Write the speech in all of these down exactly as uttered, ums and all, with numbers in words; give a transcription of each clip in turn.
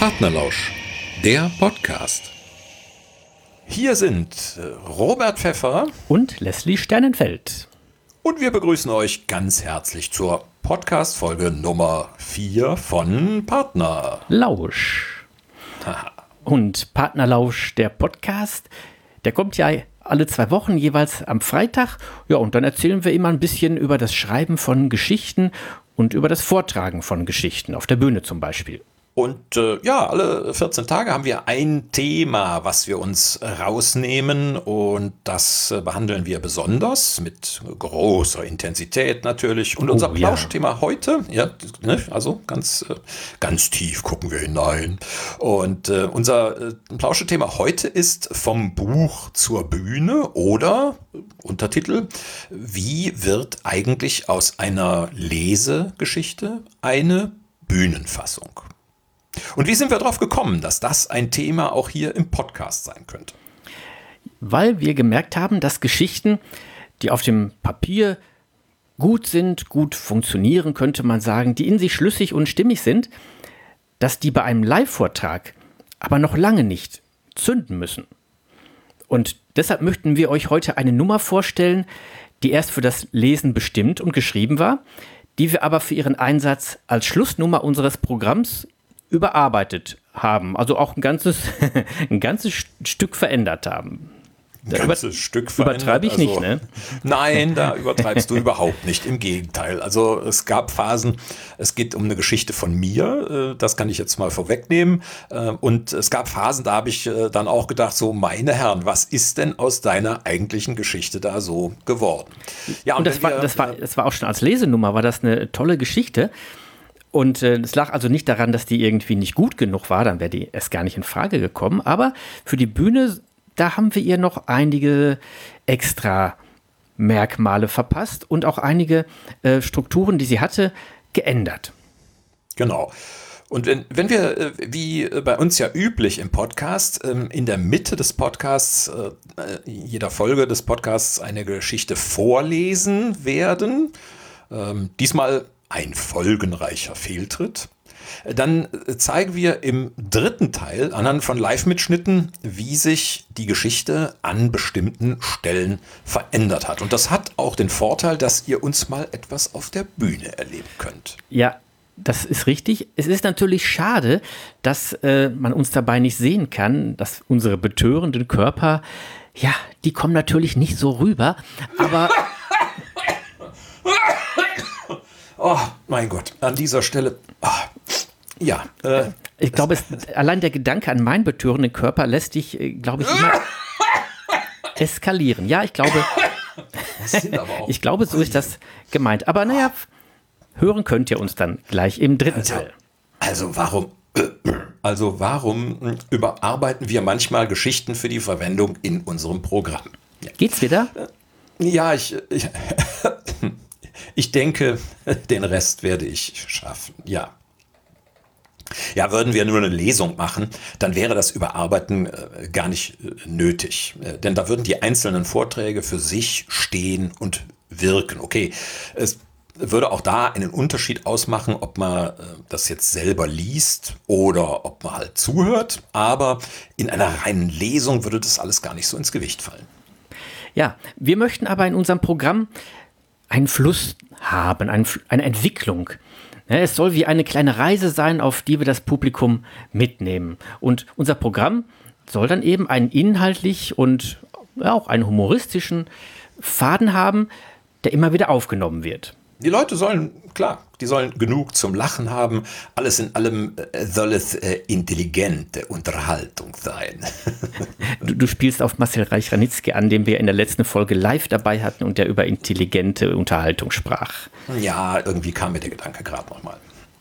Partnerlausch, der Podcast. Hier sind Robert Pfeffer und Leslie Sternenfeld. Und wir begrüßen euch ganz herzlich zur Podcast-Folge Nummer vier von Partnerlausch. Und Partnerlausch, der Podcast, der kommt ja alle zwei Wochen, jeweils am Freitag. Ja, und dann erzählen wir immer ein bisschen über das Schreiben von Geschichten und über das Vortragen von Geschichten, auf der Bühne zum Beispiel. Und äh, ja, alle vierzehn Tage haben wir ein Thema, was wir uns rausnehmen, und das äh, behandeln wir besonders mit großer Intensität natürlich. Und unser Oh, ja. Plauschthema heute, ja, ne, also ganz, äh, ganz tief gucken wir hinein. Und äh, unser äh, Plauschthema heute ist vom Buch zur Bühne oder äh, Untertitel: Wie wird eigentlich aus einer Lesegeschichte eine Bühnenfassung? Und wie sind wir darauf gekommen, dass das ein Thema auch hier im Podcast sein könnte? Weil wir gemerkt haben, dass Geschichten, die auf dem Papier gut sind, gut funktionieren, könnte man sagen, die in sich schlüssig und stimmig sind, dass die bei einem Live-Vortrag aber noch lange nicht zünden müssen. Und deshalb möchten wir euch heute eine Nummer vorstellen, die erst für das Lesen bestimmt und geschrieben war, die wir aber für ihren Einsatz als Schlussnummer unseres Programms überarbeitet haben, also auch ein ganzes, ein ganzes Stück verändert haben. Ein ganzes über, Stück verändert. Übertreibe ich also, nicht, ne? Nein, da übertreibst du überhaupt nicht, im Gegenteil. Also es gab Phasen, es geht um eine Geschichte von mir, das kann ich jetzt mal vorwegnehmen, und es gab Phasen, da habe ich dann auch gedacht, so meine Herren, was ist denn aus deiner eigentlichen Geschichte da so geworden? Ja, und, und das, war, wir, das, war, das war auch schon als Lesenummer, war das eine tolle Geschichte. Und äh, es lag also nicht daran, dass die irgendwie nicht gut genug war, dann wäre die erst gar nicht in Frage gekommen. Aber für die Bühne, da haben wir ihr noch einige extra Merkmale verpasst und auch einige äh, Strukturen, die sie hatte, geändert. Genau. Und wenn, wenn wir, wie bei uns ja üblich im Podcast, in der Mitte des Podcasts, jeder Folge des Podcasts eine Geschichte vorlesen werden, diesmal ein folgenreicher Fehltritt, dann zeigen wir im dritten Teil anhand von Live-Mitschnitten, wie sich die Geschichte an bestimmten Stellen verändert hat. Und das hat auch den Vorteil, dass ihr uns mal etwas auf der Bühne erleben könnt. Ja, das ist richtig. Es ist natürlich schade, dass äh, man uns dabei nicht sehen kann, dass unsere betörenden Körper, ja, die kommen natürlich nicht so rüber, aber... Oh, mein Gott, an dieser Stelle, oh, ja. Äh, ich glaube, es, allein der Gedanke an meinen betörenden Körper lässt dich, glaube ich, immer eskalieren. Ja, ich glaube, ich glaube, so ist das gemeint. Aber naja, hören könnt ihr uns dann gleich im dritten also, Teil. Also warum, also warum überarbeiten wir manchmal Geschichten für die Verwendung in unserem Programm? Ja. Geht's wieder? Ja, ich... ich Ich denke, den Rest werde ich schaffen, ja. Ja, würden wir nur eine Lesung machen, dann wäre das Überarbeiten äh, gar nicht äh, nötig. Äh, denn da würden die einzelnen Vorträge für sich stehen und wirken. Okay, es würde auch da einen Unterschied ausmachen, ob man äh, das jetzt selber liest oder ob man halt zuhört. Aber in einer reinen Lesung würde das alles gar nicht so ins Gewicht fallen. Ja, wir möchten aber in unserem Programm einen Fluss haben, ein, eine Entwicklung. Es soll wie eine kleine Reise sein, auf die wir das Publikum mitnehmen. Und unser Programm soll dann eben einen inhaltlich und auch einen humoristischen Faden haben, der immer wieder aufgenommen wird. Die Leute sollen, klar, die sollen genug zum Lachen haben. Alles in allem äh, soll es äh, intelligente Unterhaltung sein. du, du spielst auf Marcel Reich-Ranitzky an, den wir in der letzten Folge live dabei hatten und der über intelligente Unterhaltung sprach. Ja, irgendwie kam mir der Gedanke gerade nochmal.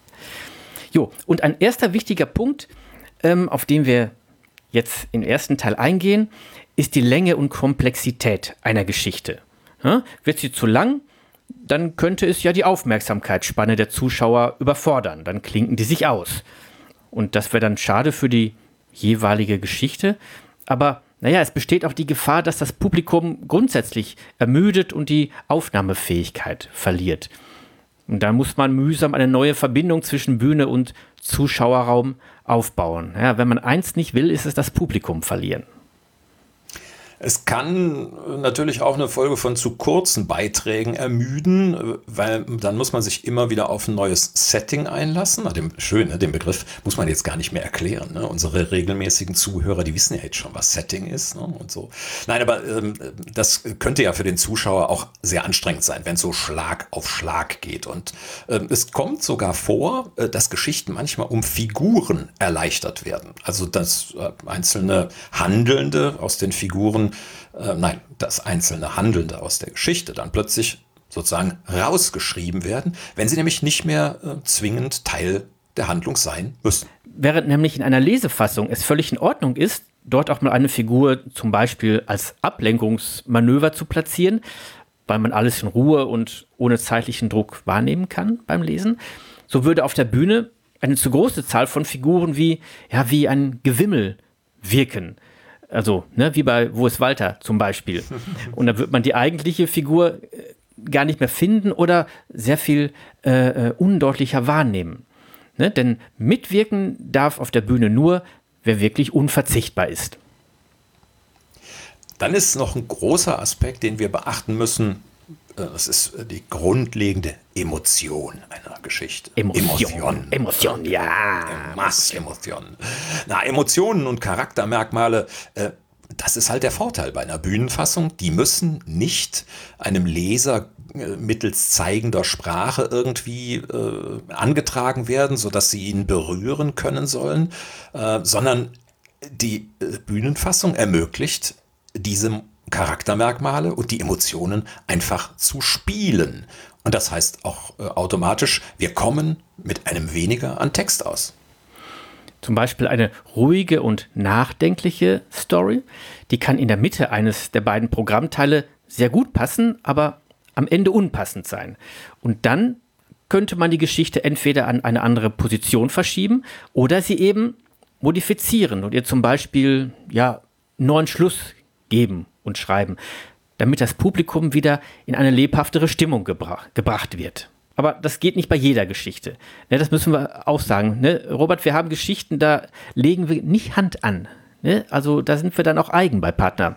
Jo, und ein erster wichtiger Punkt, ähm, auf den wir jetzt im ersten Teil eingehen, ist die Länge und Komplexität einer Geschichte. Ja, wird sie zu lang, dann könnte es ja die Aufmerksamkeitsspanne der Zuschauer überfordern. Dann klinken die sich aus. Und das wäre dann schade für die jeweilige Geschichte. Aber naja, es besteht auch die Gefahr, dass das Publikum grundsätzlich ermüdet und die Aufnahmefähigkeit verliert. Und da muss man mühsam eine neue Verbindung zwischen Bühne und Zuschauerraum aufbauen. Ja, wenn man eins nicht will, ist es das Publikum verlieren. Es kann natürlich auch eine Folge von zu kurzen Beiträgen ermüden, weil dann muss man sich immer wieder auf ein neues Setting einlassen. Na, dem, schön, ne? Den Begriff muss man jetzt gar nicht mehr erklären. Ne? Unsere regelmäßigen Zuhörer, die wissen ja jetzt schon, was Setting ist, ne? Und so. Nein, aber ähm, das könnte ja für den Zuschauer auch sehr anstrengend sein, wenn es so Schlag auf Schlag geht. Und ähm, es kommt sogar vor, äh, dass Geschichten manchmal um Figuren erleichtert werden. Also dass äh, einzelne Handelnde aus den Figuren Äh, nein, das einzelne Handelnde aus der Geschichte dann plötzlich sozusagen rausgeschrieben werden, wenn sie nämlich nicht mehr äh, zwingend Teil der Handlung sein müssen. Während nämlich in einer Lesefassung es völlig in Ordnung ist, dort auch mal eine Figur zum Beispiel als Ablenkungsmanöver zu platzieren, weil man alles in Ruhe und ohne zeitlichen Druck wahrnehmen kann beim Lesen, so würde auf der Bühne eine zu große Zahl von Figuren wie, ja, wie ein Gewimmel wirken. Also, ne, wie bei Wo ist Walter zum Beispiel. Und da wird man die eigentliche Figur gar nicht mehr finden oder sehr viel äh, undeutlicher wahrnehmen. Ne? Denn mitwirken darf auf der Bühne nur, wer wirklich unverzichtbar ist. Dann ist noch ein großer Aspekt, den wir beachten müssen. Das ist die grundlegende Emotion einer Geschichte. Emotion. Emotion, Emotion ja. Mass Emotion. Na, Emotionen und Charaktermerkmale, äh, das ist halt der Vorteil bei einer Bühnenfassung. Die müssen nicht einem Leser äh, mittels zeigender Sprache irgendwie äh, angetragen werden, sodass sie ihn berühren können sollen, äh, sondern die äh, Bühnenfassung ermöglicht diese Charaktermerkmale und die Emotionen einfach zu spielen. Und das heißt auch äh, automatisch, wir kommen mit einem weniger an Text aus. Zum Beispiel eine ruhige und nachdenkliche Story, die kann in der Mitte eines der beiden Programmteile sehr gut passen, aber am Ende unpassend sein. Und dann könnte man die Geschichte entweder an eine andere Position verschieben oder sie eben modifizieren und ihr zum Beispiel ja, einen neuen Schluss geben und schreiben, damit das Publikum wieder in eine lebhaftere Stimmung gebra- gebracht wird. Aber das geht nicht bei jeder Geschichte. Ne, das müssen wir auch sagen. Ne? Robert, wir haben Geschichten, da legen wir nicht Hand an. Ne? Also da sind wir dann auch eigen bei Partner.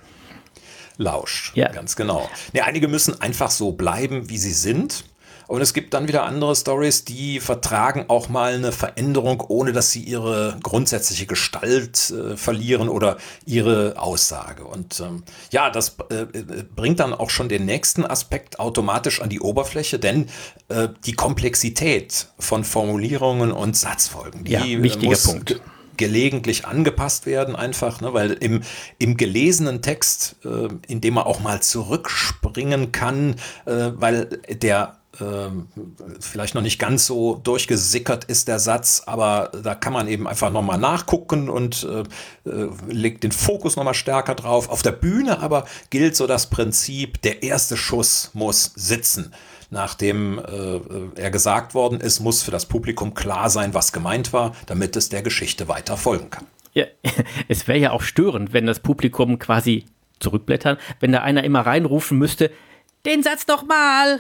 Lausch, ja. Ganz genau. Ne, einige müssen einfach so bleiben, wie sie sind. Und es gibt dann wieder andere Stories, die vertragen auch mal eine Veränderung, ohne dass sie ihre grundsätzliche Gestalt äh, verlieren oder ihre Aussage. Und ähm, ja, das äh, bringt dann auch schon den nächsten Aspekt automatisch an die Oberfläche, denn äh, die Komplexität von Formulierungen und Satzfolgen, die ja, wichtiger muss Punkt. Ge- gelegentlich angepasst werden einfach, ne, weil im, im gelesenen Text, äh, in dem man auch mal zurückspringen kann, äh, weil der vielleicht noch nicht ganz so durchgesickert ist der Satz, aber da kann man eben einfach nochmal nachgucken und äh, legt den Fokus nochmal stärker drauf. Auf der Bühne aber gilt so das Prinzip, der erste Schuss muss sitzen. Nachdem äh, er gesagt worden ist, muss für das Publikum klar sein, was gemeint war, damit es der Geschichte weiter folgen kann. Ja, es wäre ja auch störend, wenn das Publikum quasi zurückblättern, wenn da einer immer reinrufen müsste, den Satz noch mal.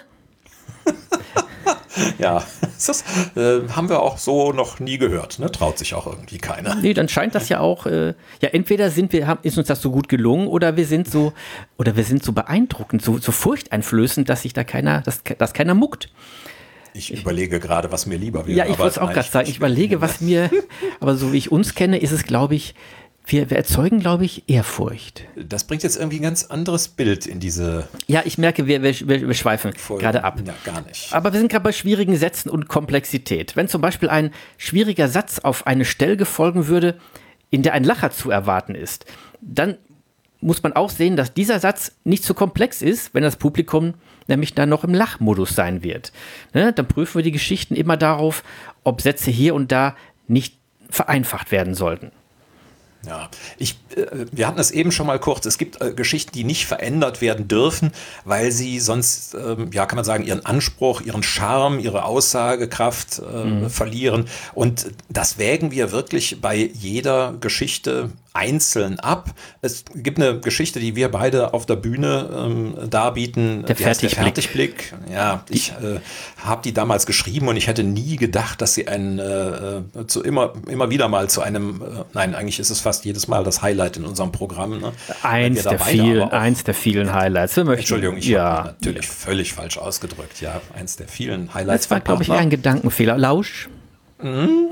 Ja, das äh, haben wir auch so noch nie gehört, ne? Traut sich auch irgendwie keiner. Nee, dann scheint das ja auch, äh, ja, entweder sind wir, haben, ist uns das so gut gelungen oder wir sind so, oder wir sind so beeindruckend, so, so furchteinflößend, dass sich da keiner, dass, dass keiner muckt. Ich überlege gerade, was mir lieber wäre. Ja, ich wollte es auch gerade sagen, ich überlege, was mir, aber so wie ich uns kenne, ist es, glaube ich, Wir, wir erzeugen, glaube ich, Ehrfurcht. Das bringt jetzt irgendwie ein ganz anderes Bild in diese. Ja, ich merke, wir, wir, wir schweifen Folge. gerade ab. Ja, gar nicht. Aber wir sind gerade bei schwierigen Sätzen und Komplexität. Wenn zum Beispiel ein schwieriger Satz auf eine Stelle folgen würde, in der ein Lacher zu erwarten ist, dann muss man auch sehen, dass dieser Satz nicht zu komplex ist, wenn das Publikum nämlich dann noch im Lachmodus sein wird. Ne? Dann prüfen wir die Geschichten immer darauf, ob Sätze hier und da nicht vereinfacht werden sollten. Ja, ich, äh, wir hatten es eben schon mal kurz. Es gibt äh, Geschichten, die nicht verändert werden dürfen, weil sie sonst, ähm, ja, kann man sagen, ihren Anspruch, ihren Charme, ihre Aussagekraft äh, mhm. verlieren. Und das wägen wir wirklich bei jeder Geschichte einzeln ab. Es gibt eine Geschichte, die wir beide auf der Bühne ähm, darbieten. Der Fertigblick. Der Fertigblick. Ja, ich äh, habe die damals geschrieben und ich hätte nie gedacht, dass sie ein, äh, zu immer, immer wieder mal zu einem, äh, nein, eigentlich ist es fast jedes Mal das Highlight in unserem Programm. Ne? Eins, der vielen, auch, eins der vielen Highlights. Wir möchten, Entschuldigung, ich ja, habe natürlich ja. völlig falsch ausgedrückt. Ja, eins der vielen Highlights. Das war, glaube ich, ein Gedankenfehler. Lausch. Mhm.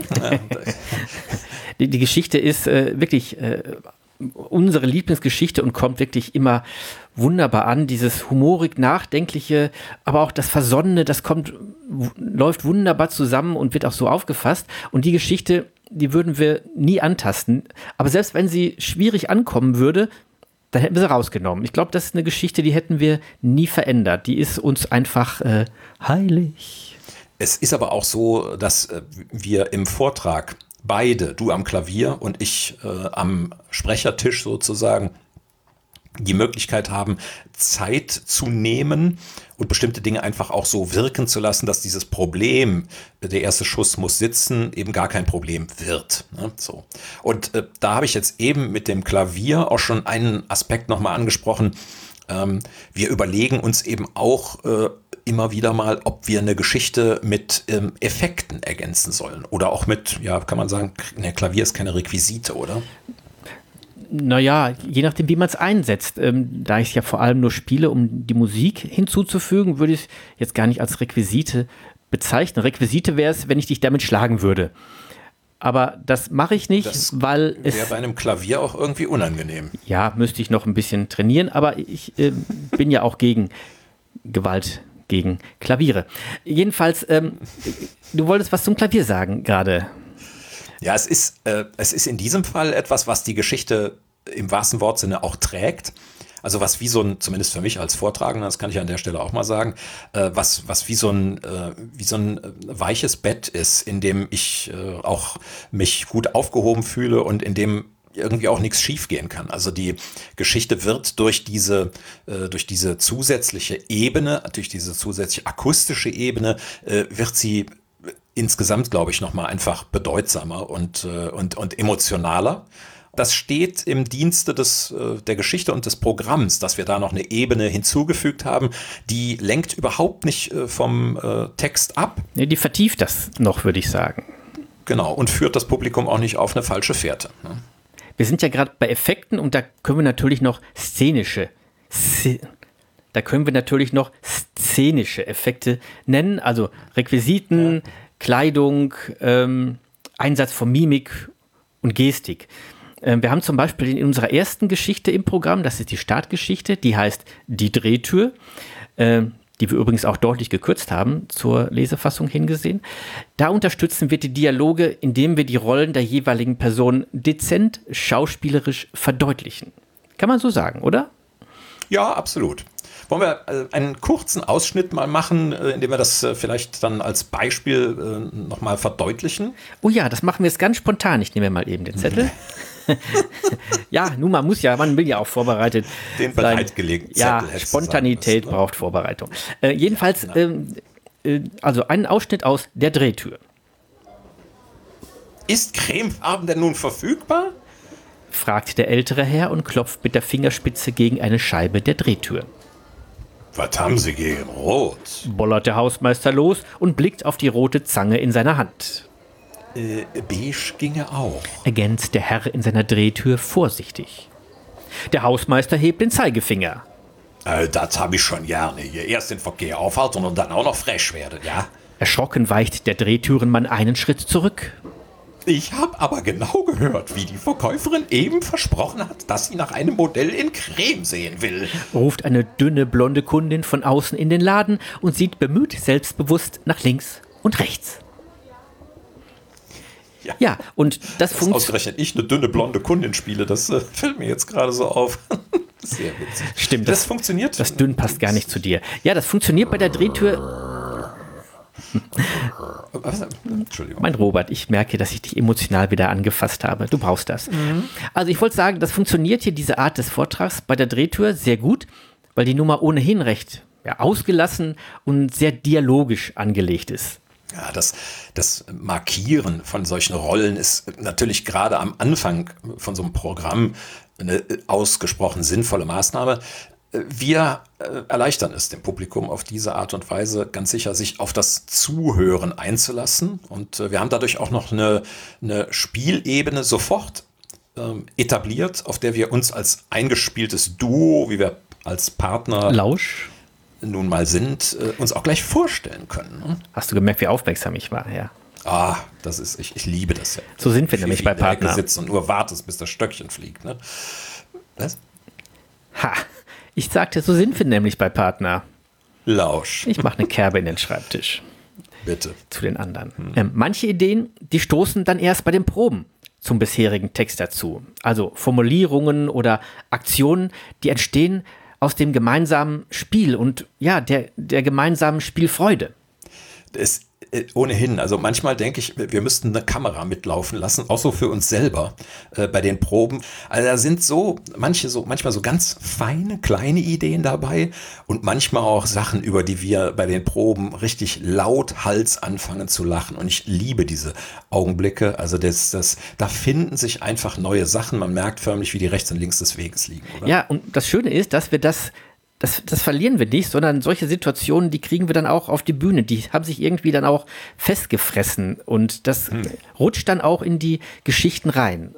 die, die Geschichte ist äh, wirklich äh, unsere Lieblingsgeschichte und kommt wirklich immer wunderbar an. Dieses humorig Nachdenkliche, aber auch das Versonnene, das kommt, w- läuft wunderbar zusammen und wird auch so aufgefasst. Und die Geschichte, die würden wir nie antasten. Aber selbst wenn sie schwierig ankommen würde, dann hätten wir sie rausgenommen. Ich glaube, das ist eine Geschichte, die hätten wir nie verändert. Die ist uns einfach äh, heilig. Es ist aber auch so, dass äh, wir im Vortrag beide, du am Klavier und ich äh, am Sprechertisch sozusagen, die Möglichkeit haben, Zeit zu nehmen und bestimmte Dinge einfach auch so wirken zu lassen, dass dieses Problem, der erste Schuss muss sitzen, eben gar kein Problem wird. Ne? So. Und äh, da habe ich jetzt eben mit dem Klavier auch schon einen Aspekt nochmal angesprochen. Ähm, wir überlegen uns eben auch äh, immer wieder mal, ob wir eine Geschichte mit ähm, Effekten ergänzen sollen. Oder auch mit, ja, kann man sagen, ne, Klavier ist keine Requisite, oder? Naja, je nachdem, wie man es einsetzt. Ähm, da ich es ja vor allem nur spiele, um die Musik hinzuzufügen, würde ich es jetzt gar nicht als Requisite bezeichnen. Requisite wäre es, wenn ich dich damit schlagen würde. Aber das mache ich nicht, das weil es... wäre bei einem Klavier auch irgendwie unangenehm. Ja, müsste ich noch ein bisschen trainieren, aber ich äh, bin ja auch gegen Gewalt gegen Klaviere. Jedenfalls, ähm, du wolltest was zum Klavier sagen gerade. Ja, es ist, äh, es ist in diesem Fall etwas, was die Geschichte im wahrsten Wortsinne auch trägt. Also was wie so ein, zumindest für mich als Vortragender, das kann ich an der Stelle auch mal sagen, äh, was, was wie so ein, äh, wie so ein weiches Bett ist, in dem ich äh, auch mich gut aufgehoben fühle und in dem irgendwie auch nichts schiefgehen kann. Also die Geschichte wird durch diese, äh, durch diese zusätzliche Ebene, durch diese zusätzliche akustische Ebene, äh, wird sie insgesamt, glaube ich, nochmal einfach bedeutsamer und, äh, und, und emotionaler. Das steht im Dienste des, äh, der Geschichte und des Programms, dass wir da noch eine Ebene hinzugefügt haben, die lenkt überhaupt nicht äh, vom äh, Text ab. Nee, die vertieft das noch, würde ich sagen. Genau, und führt das Publikum auch nicht auf eine falsche Fährte. Ne? Wir sind ja gerade bei Effekten und da können wir natürlich noch szenische, da können wir natürlich noch szenische Effekte nennen, also Requisiten, ja. Kleidung, ähm, Einsatz von Mimik und Gestik. Ähm, wir haben zum Beispiel in unserer ersten Geschichte im Programm, das ist die Startgeschichte, die heißt Die Drehtür, ähm, die wir übrigens auch deutlich gekürzt haben, zur Lesefassung hingesehen. Da unterstützen wir die Dialoge, indem wir die Rollen der jeweiligen Personen dezent schauspielerisch verdeutlichen. Kann man so sagen, oder? Ja, absolut. Wollen wir äh, einen kurzen Ausschnitt mal machen, äh, indem wir das äh, vielleicht dann als Beispiel äh, nochmal verdeutlichen? Oh ja, das machen wir jetzt ganz spontan. Ich nehme mal eben den Zettel. Ja, nun, man muss ja, man will ja auch vorbereitet den bereitgelegten Zettel. Ja, Spontanität sagen, braucht Vorbereitung. Äh, jedenfalls, ja, ähm, äh, also einen Ausschnitt aus Der Drehtür. Ist Cremefarben denn nun verfügbar? Fragt der ältere Herr und klopft mit der Fingerspitze gegen eine Scheibe der Drehtür. Was haben Sie gegen Rot? Bollert der Hausmeister los und blickt auf die rote Zange in seiner Hand. Äh, beige ginge auch, ergänzt der Herr in seiner Drehtür vorsichtig. Der Hausmeister hebt den Zeigefinger. Äh, das habe ich schon gerne. Hier erst den Verkehr aufhalten und dann auch noch frech werden, ja? Erschrocken weicht der Drehtürenmann einen Schritt zurück. Ich habe aber genau gehört, wie die Verkäuferin eben versprochen hat, dass sie nach einem Modell in Creme sehen will. Ruft eine dünne, blonde Kundin von außen in den Laden und sieht bemüht selbstbewusst nach links und rechts. Ja, ja, und das funktioniert. Ausgerechnet ich eine dünne, blonde Kundin spiele, das äh, fällt mir jetzt gerade so auf. Sehr witzig. Stimmt. Das, das funktioniert. Das dünn passt gar nicht zu dir. Ja, das funktioniert bei der Drehtür. Was? Entschuldigung. Mein Robert, ich merke, dass ich dich emotional wieder angefasst habe. Du brauchst das. Mhm. Also ich wollte sagen, das funktioniert hier, diese Art des Vortrags bei der Drehtür sehr gut, weil die Nummer ohnehin recht ja, ausgelassen und sehr dialogisch angelegt ist. Ja, das, das Markieren von solchen Rollen ist natürlich gerade am Anfang von so einem Programm eine ausgesprochen sinnvolle Maßnahme. Wir erleichtern es dem Publikum auf diese Art und Weise ganz sicher, sich auf das Zuhören einzulassen. Und wir haben dadurch auch noch eine, eine Spielebene sofort ähm, etabliert, auf der wir uns als eingespieltes Duo, wie wir als Partner Lausch nun mal sind, äh, uns auch gleich vorstellen können. Ne? Hast du gemerkt, wie aufmerksam ich war, ja. Ah, das ist, ich, ich liebe das ja. So sind wir nämlich bei Partner. Du sitzt und nur wartest, bis das Stöckchen fliegt. Ne? Was? Ha, ich sagte, so sind wir nämlich bei Partner. Lausch. Ich mache eine Kerbe in den Schreibtisch. Bitte. Zu den anderen. Hm. Ähm, manche Ideen, die stoßen dann erst bei den Proben zum bisherigen Text dazu. Also Formulierungen oder Aktionen, die entstehen aus dem gemeinsamen Spiel und ja, der, der gemeinsamen Spielfreude. Es ohnehin, also manchmal denke ich, wir müssten eine Kamera mitlaufen lassen, auch so für uns selber äh, bei den Proben. Also da sind so manche so manchmal so ganz feine kleine Ideen dabei und manchmal auch Sachen, über die wir bei den Proben richtig laut Hals anfangen zu lachen. Und ich liebe diese Augenblicke. Also das, das, da finden sich einfach neue Sachen. Man merkt förmlich, wie die rechts und links des Weges liegen, oder? Ja, und das Schöne ist, dass wir das Das, das verlieren wir nicht, sondern solche Situationen, die kriegen wir dann auch auf die Bühne. Die haben sich irgendwie dann auch festgefressen und das hm. rutscht dann auch in die Geschichten rein.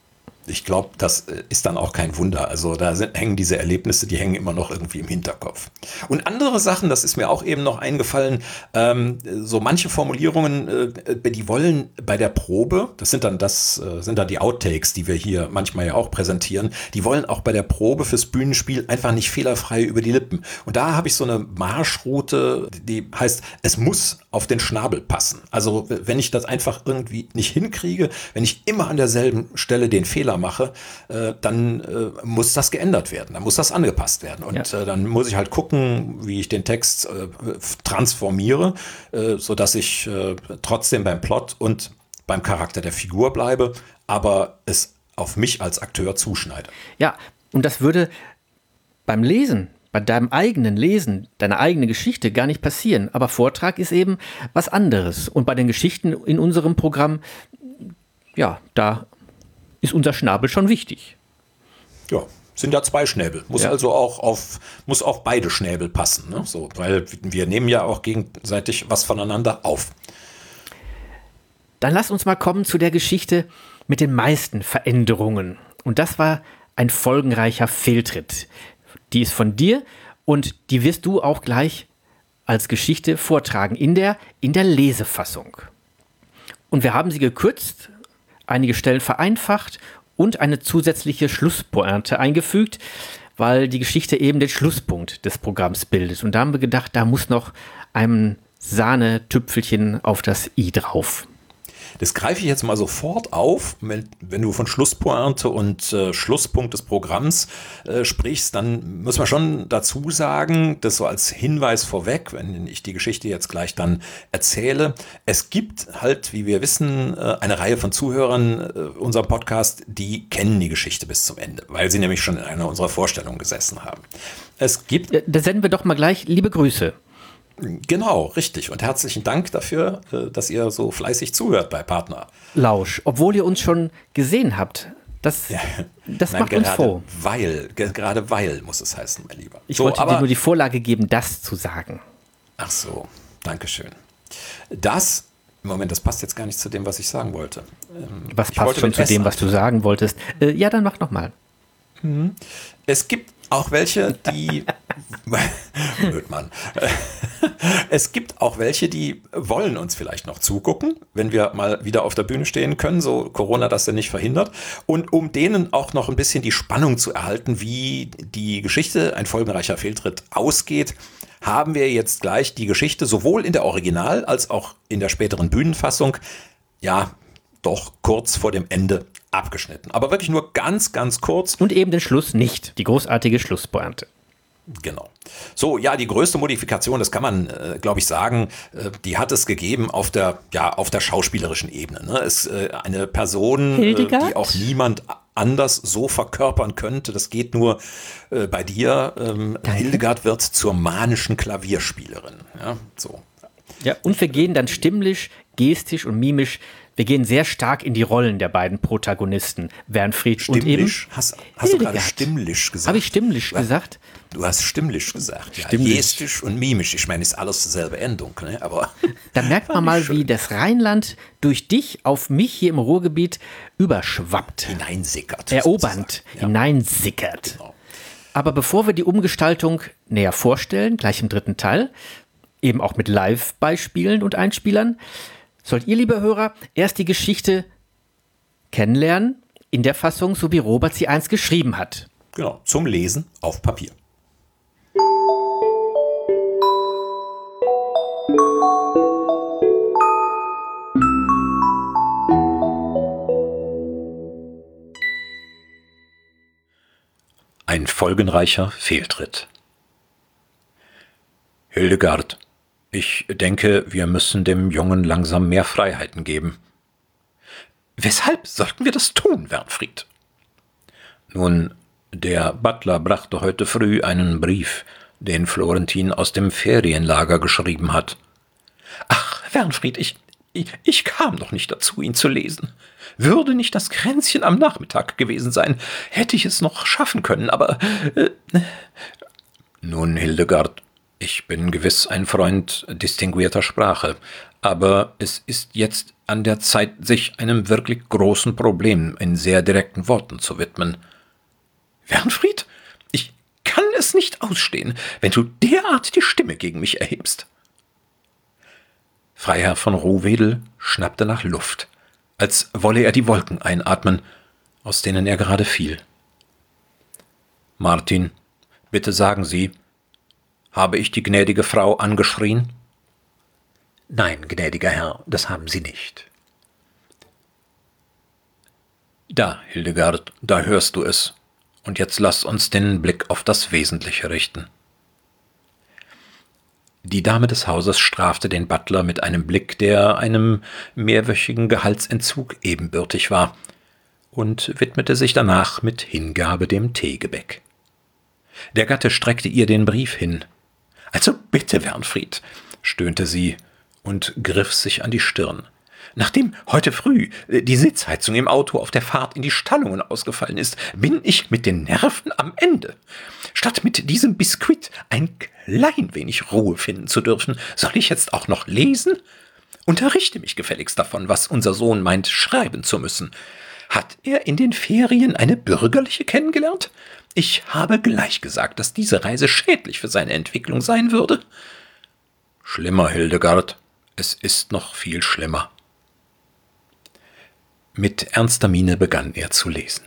Ich glaube, das ist dann auch kein Wunder. Also da sind, hängen diese Erlebnisse, die hängen immer noch irgendwie im Hinterkopf. Und andere Sachen, das ist mir auch eben noch eingefallen, ähm, so manche Formulierungen, äh, die wollen bei der Probe, das sind dann das, äh, sind dann die Outtakes, die wir hier manchmal ja auch präsentieren, die wollen auch bei der Probe fürs Bühnenspiel einfach nicht fehlerfrei über die Lippen. Und da habe ich so eine Marschroute, die heißt, es muss auf den Schnabel passen. Also wenn ich das einfach irgendwie nicht hinkriege, wenn ich immer an derselben Stelle den Fehler mache, äh, dann äh, muss das geändert werden, dann muss das angepasst werden und ja. äh, dann muss ich halt gucken, wie ich den Text äh, transformiere, äh, sodass ich äh, trotzdem beim Plot und beim Charakter der Figur bleibe, aber es auf mich als Akteur zuschneide. Ja, und das würde beim Lesen, bei deinem eigenen Lesen, deiner eigenen Geschichte gar nicht passieren, aber Vortrag ist eben was anderes und bei den Geschichten in unserem Programm, ja, da ist unser Schnabel schon wichtig. Ja, sind ja zwei Schnäbel. Muss ja. also auch auf, muss auf beide Schnäbel passen. Ne? So, weil wir nehmen ja auch gegenseitig was voneinander auf. Dann lass uns mal kommen zu der Geschichte mit den meisten Veränderungen. Und das war ein folgenreicher Fehltritt. Die ist von dir und die wirst du auch gleich als Geschichte vortragen in der, in der Lesefassung. Und wir haben sie gekürzt, einige Stellen vereinfacht und eine zusätzliche Schlusspointe eingefügt, weil die Geschichte eben den Schlusspunkt des Programms bildet. Und da haben wir gedacht, da muss noch ein Sahnetüpfelchen auf das i drauf. Das greife ich jetzt mal sofort auf. Wenn, wenn du von Schlusspointe und äh, Schlusspunkt des Programms äh, sprichst, dann muss man schon dazu sagen, das so als Hinweis vorweg, wenn ich die Geschichte jetzt gleich dann erzähle. Es gibt halt, wie wir wissen, äh, eine Reihe von Zuhörern äh, unserem Podcast, die kennen die Geschichte bis zum Ende, weil sie nämlich schon in einer unserer Vorstellungen gesessen haben. Es gibt... Da senden wir doch mal gleich liebe Grüße. Genau, richtig. Und herzlichen Dank dafür, dass ihr so fleißig zuhört bei Partner Lausch, obwohl ihr uns schon gesehen habt. Das, ja. das Nein, macht uns froh. Weil, gerade weil muss es heißen, mein Lieber. Ich so, wollte aber, dir nur die Vorlage geben, das zu sagen. Ach so, Dankeschön. Das, Moment, das passt jetzt gar nicht zu dem, was ich sagen wollte. Ähm, was passt schon zu dem, was du sagen wolltest? Äh, ja, dann mach nochmal. Mhm. Es gibt auch welche, die... Blöd, Mann. Es gibt auch welche, die wollen uns vielleicht noch zugucken, wenn wir mal wieder auf der Bühne stehen können, so Corona das denn nicht verhindert. Und um denen auch noch ein bisschen die Spannung zu erhalten, wie die Geschichte, ein folgenreicher Fehltritt, ausgeht, haben wir jetzt gleich die Geschichte sowohl in der Original- als auch in der späteren Bühnenfassung, ja, doch kurz vor dem Ende abgeschnitten. Aber wirklich nur ganz, ganz kurz. Und eben den Schluss nicht, die großartige Schlusspointe. Genau. So, ja, die größte Modifikation, das kann man, äh, glaube ich, sagen, äh, die hat es gegeben auf der, ja, auf der schauspielerischen Ebene. Ne? Es äh, eine Person, äh, die auch niemand anders so verkörpern könnte. Das geht nur äh, bei dir. Ähm, Hildegard wird zur manischen Klavierspielerin. Ja, so. Ja, und wir gehen dann stimmlich, gestisch und mimisch, wir gehen sehr stark in die Rollen der beiden Protagonisten, Wernfried und eben Stimmlich? Hast, hast du gerade stimmlich gesagt? Habe ich stimmlich Was? gesagt? Du hast stimmlich gesagt, ja. Stimmlich. Gestisch und mimisch. Ich meine, ist alles dieselbe Endung, ne? Aber Da merkt man mal, wie das Rheinland durch dich auf mich hier im Ruhrgebiet überschwappt, hineinsickert. erobernd, sozusagen. Ja. hineinsickert. Genau. Aber bevor wir die Umgestaltung näher vorstellen, gleich im dritten Teil, eben auch mit Live-Beispielen und Einspielern, sollt ihr, liebe Hörer, erst die Geschichte kennenlernen, in der Fassung, so wie Robert sie einst geschrieben hat. Genau, zum Lesen auf Papier. Ein folgenreicher Fehltritt. Hildegard, ich denke, wir müssen dem Jungen langsam mehr Freiheiten geben. Weshalb sollten wir das tun, Wernfried? Nun, der Butler brachte heute früh einen Brief, den Florentin aus dem Ferienlager geschrieben hat. Ach, Wernfried, ich, ich, ich kam noch nicht dazu, ihn zu lesen. Würde nicht das Kränzchen am Nachmittag gewesen sein, hätte ich es noch schaffen können, aber... Äh, Nun, Hildegard, ich bin gewiss ein Freund distinguierter Sprache, aber es ist jetzt an der Zeit, sich einem wirklich großen Problem in sehr direkten Worten zu widmen. Wernfried, ich kann es nicht ausstehen, wenn du derart die Stimme gegen mich erhebst. Freiherr von Rohwedel schnappte nach Luft, als wolle er die Wolken einatmen, aus denen er gerade fiel. Martin, bitte sagen Sie, habe ich die gnädige Frau angeschrien? Nein, gnädiger Herr, das haben Sie nicht. Da, Hildegard, da hörst du es. Und jetzt lass uns den Blick auf das Wesentliche richten. Die Dame des Hauses strafte den Butler mit einem Blick, der einem mehrwöchigen Gehaltsentzug ebenbürtig war, und widmete sich danach mit Hingabe dem Teegebäck. Der Gatte streckte ihr den Brief hin. »Also bitte, Wernfried«, stöhnte sie und griff sich an die Stirn. »Nachdem heute früh die Sitzheizung im Auto auf der Fahrt in die Stallungen ausgefallen ist, bin ich mit den Nerven am Ende. Statt mit diesem Biskuit ein klein wenig Ruhe finden zu dürfen, soll ich jetzt auch noch lesen? Unterrichte mich gefälligst davon, was unser Sohn meint, schreiben zu müssen. Hat er in den Ferien eine bürgerliche kennengelernt? Ich habe gleich gesagt, dass diese Reise schädlich für seine Entwicklung sein würde.« »Schlimmer, Hildegard, es ist noch viel schlimmer.« Mit ernster Miene begann er zu lesen.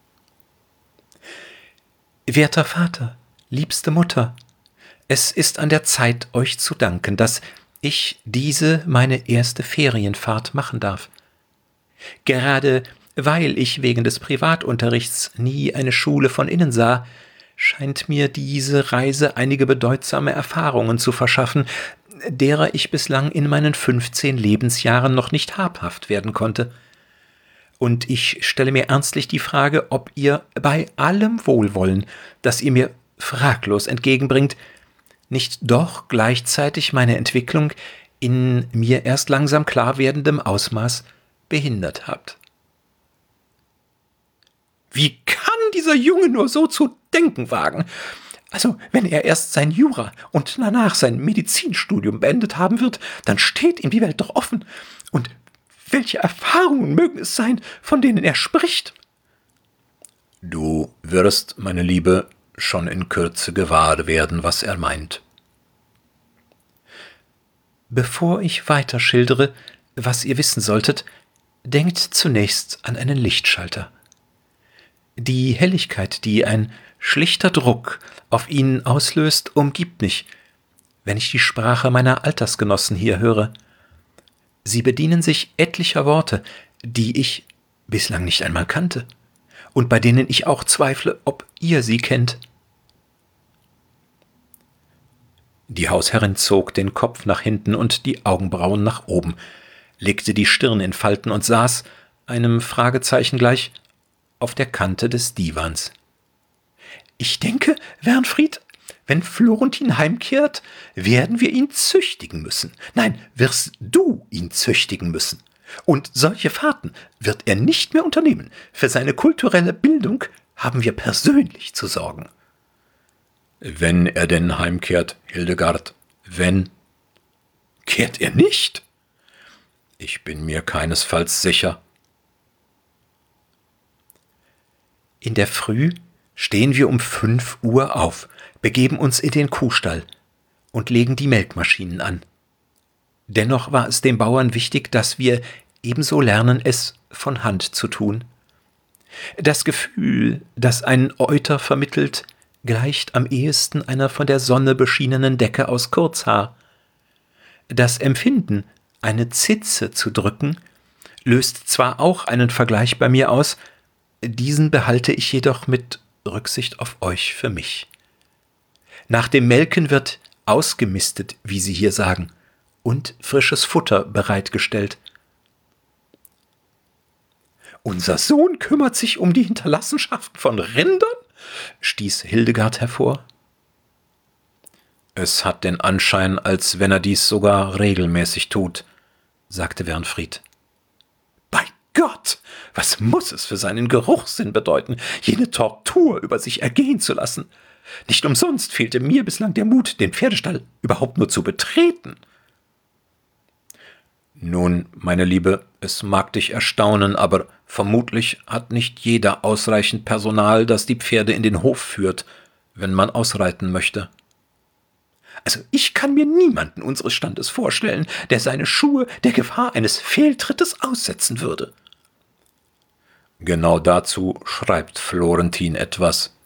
»Werter Vater, liebste Mutter, es ist an der Zeit, euch zu danken, dass ich diese meine erste Ferienfahrt machen darf. Gerade weil ich wegen des Privatunterrichts nie eine Schule von innen sah, scheint mir diese Reise einige bedeutsame Erfahrungen zu verschaffen, derer ich bislang in meinen fünfzehn Lebensjahren noch nicht habhaft werden konnte. Und ich stelle mir ernstlich die Frage, ob ihr bei allem Wohlwollen, das ihr mir fraglos entgegenbringt, nicht doch gleichzeitig meine Entwicklung in mir erst langsam klar werdendem Ausmaß behindert habt.« Wie kann dieser Junge nur so zu denken wagen? Also, wenn er erst sein Jura und danach sein Medizinstudium beendet haben wird, dann steht ihm die Welt doch offen. Und welche Erfahrungen mögen es sein, von denen er spricht? Du wirst, meine Liebe, schon in Kürze gewahr werden, was er meint. Bevor ich weiter schildere, was ihr wissen solltet, denkt zunächst an einen Lichtschalter. Die Helligkeit, die ein schlichter Druck auf ihn auslöst, umgibt mich, wenn ich die Sprache meiner Altersgenossen hier höre. Sie bedienen sich etlicher Worte, die ich bislang nicht einmal kannte und bei denen ich auch zweifle, ob ihr sie kennt. Die Hausherrin zog den Kopf nach hinten und die Augenbrauen nach oben, legte die Stirn in Falten und saß, einem Fragezeichen gleich, auf der Kante des Divans. »Ich denke, Wernfried, Wenn Florentin heimkehrt, werden wir ihn züchtigen müssen. Nein, wirst du ihn züchtigen müssen. Und solche Fahrten wird er nicht mehr unternehmen. Für seine kulturelle Bildung haben wir persönlich zu sorgen. Wenn er denn heimkehrt, Hildegard, wenn? Kehrt er nicht? Ich bin mir keinesfalls sicher. In der Früh stehen wir um fünf Uhr auf, begeben uns in den Kuhstall und legen die Melkmaschinen an. Dennoch war es den Bauern wichtig, dass wir ebenso lernen, es von Hand zu tun. Das Gefühl, das ein Euter vermittelt, gleicht am ehesten einer von der Sonne beschienenen Decke aus Kurzhaar. Das Empfinden, eine Zitze zu drücken, löst zwar auch einen Vergleich bei mir aus, diesen behalte ich jedoch mit Rücksicht auf euch für mich. Nach dem Melken wird ausgemistet, wie sie hier sagen, und frisches Futter bereitgestellt. »Unser Sohn kümmert sich um die Hinterlassenschaften von Rindern?« stieß Hildegard hervor. »Es hat den Anschein, als wenn er dies sogar regelmäßig tut«, sagte Wernfried. »Bei Gott, was muss es für seinen Geruchssinn bedeuten, jene Tortur über sich ergehen zu lassen? Nicht umsonst fehlte mir bislang der Mut, den Pferdestall überhaupt nur zu betreten.« »Nun, meine Liebe, es mag dich erstaunen, aber vermutlich hat nicht jeder ausreichend Personal, das die Pferde in den Hof führt, wenn man ausreiten möchte.« »Also ich kann mir niemanden unseres Standes vorstellen, der seine Schuhe der Gefahr eines Fehltrittes aussetzen würde.« »Genau dazu schreibt Florentin etwas.«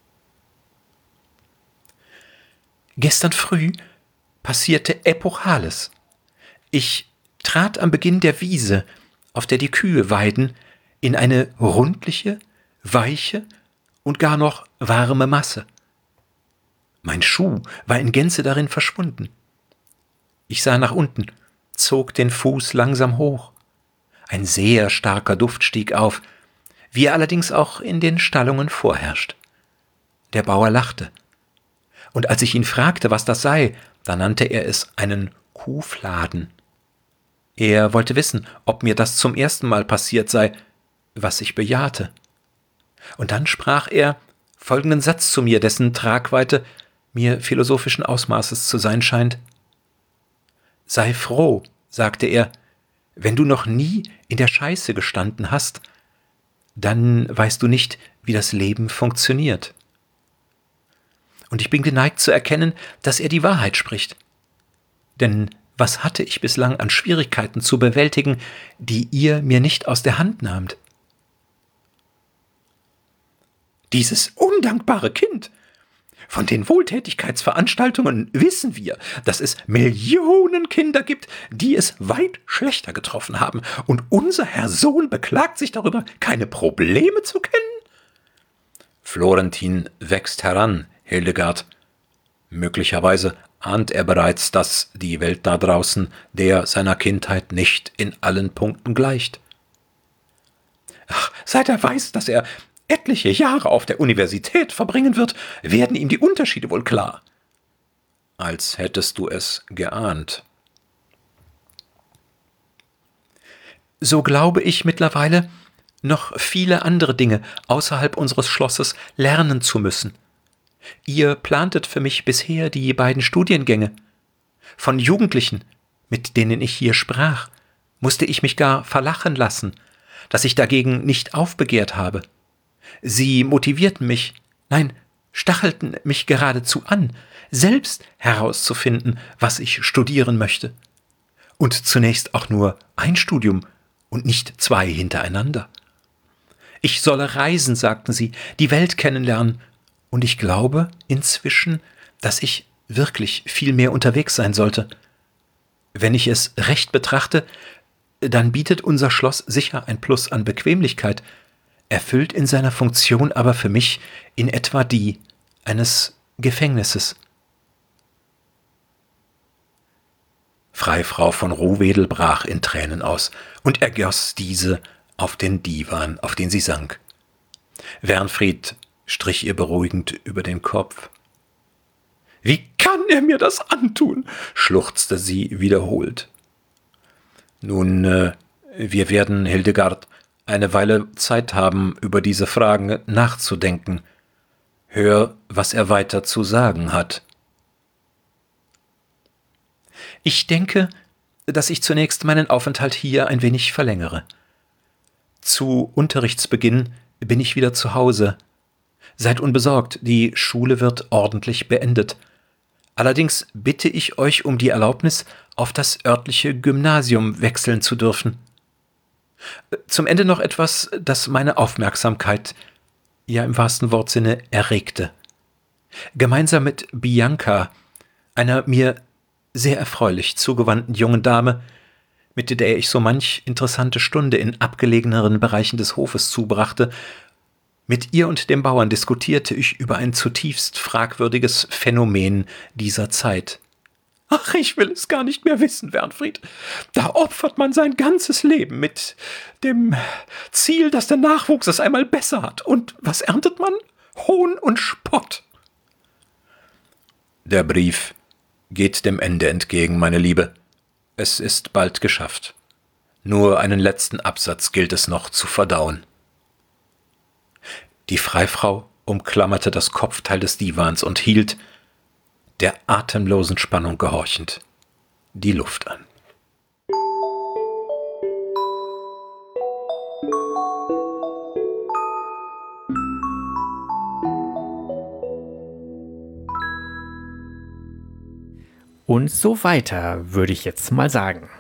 »Gestern früh passierte Epochales. Ich trat am Beginn der Wiese, auf der die Kühe weiden, in eine rundliche, weiche und gar noch warme Masse. Mein Schuh war in Gänze darin verschwunden. Ich sah nach unten, zog den Fuß langsam hoch. Ein sehr starker Duft stieg auf, wie er allerdings auch in den Stallungen vorherrscht. Der Bauer lachte. Und als ich ihn fragte, was das sei, da nannte er es einen Kuhfladen. Er wollte wissen, ob mir das zum ersten Mal passiert sei, was ich bejahte. Und dann sprach er folgenden Satz zu mir, dessen Tragweite mir philosophischen Ausmaßes zu sein scheint. »Sei froh«, sagte er, »wenn du noch nie in der Scheiße gestanden hast, dann weißt du nicht, wie das Leben funktioniert.« Und ich bin geneigt zu erkennen, dass er die Wahrheit spricht. Denn was hatte ich bislang an Schwierigkeiten zu bewältigen, die ihr mir nicht aus der Hand nahmt? »Dieses undankbare Kind! Von den Wohltätigkeitsveranstaltungen wissen wir, dass es Millionen Kinder gibt, die es weit schlechter getroffen haben, und unser Herr Sohn beklagt sich darüber, keine Probleme zu kennen?« »Florentin wächst heran, Hildegard. Möglicherweise ahnt er bereits, dass die Welt da draußen der seiner Kindheit nicht in allen Punkten gleicht.« »Ach, seit er weiß, dass er etliche Jahre auf der Universität verbringen wird, werden ihm die Unterschiede wohl klar.« »Als hättest du es geahnt.« »So glaube ich mittlerweile, noch viele andere Dinge außerhalb unseres Schlosses lernen zu müssen. Ihr plantet für mich bisher die beiden Studiengänge. Von Jugendlichen, mit denen ich hier sprach, musste ich mich gar verlachen lassen, dass ich dagegen nicht aufbegehrt habe. Sie motivierten mich, nein, stachelten mich geradezu an, selbst herauszufinden, was ich studieren möchte. Und zunächst auch nur ein Studium und nicht zwei hintereinander. Ich solle reisen, sagten sie, die Welt kennenlernen, und ich glaube inzwischen, dass ich wirklich viel mehr unterwegs sein sollte. Wenn ich es recht betrachte, dann bietet unser Schloss sicher ein Plus an Bequemlichkeit, erfüllt in seiner Funktion aber für mich in etwa die eines Gefängnisses.« Freifrau von Rohwedel brach in Tränen aus und ergoss diese auf den Diwan, auf den sie sank. Wernfried strich ihr beruhigend über den Kopf. Wie kann er mir das antun?« schluchzte sie wiederholt. »Nun, äh, wir werden, Hildegard, eine Weile Zeit haben, über diese Fragen nachzudenken. Hör, was er weiter zu sagen hat.« »Ich denke, dass ich zunächst meinen Aufenthalt hier ein wenig verlängere. Zu Unterrichtsbeginn bin ich wieder zu Hause. Seid unbesorgt, die Schule wird ordentlich beendet. Allerdings bitte ich euch um die Erlaubnis, auf das örtliche Gymnasium wechseln zu dürfen. Zum Ende noch etwas, das meine Aufmerksamkeit, ja im wahrsten Wortsinne, erregte. Gemeinsam mit Bianca, einer mir sehr erfreulich zugewandten jungen Dame, mit der ich so manch interessante Stunde in abgelegeneren Bereichen des Hofes zubrachte, mit ihr und dem Bauern diskutierte ich über ein zutiefst fragwürdiges Phänomen dieser Zeit. Ach, ich will es gar nicht mehr wissen, Wernfried. Da opfert man sein ganzes Leben mit dem Ziel, dass der Nachwuchs es einmal besser hat. Und was erntet man? Hohn und Spott. Der Brief geht dem Ende entgegen, meine Liebe. Es ist bald geschafft. Nur einen letzten Absatz gilt es noch zu verdauen. Die Freifrau umklammerte das Kopfteil des Divans und hielt, der atemlosen Spannung gehorchend, die Luft an. Und so weiter, würde ich jetzt mal sagen.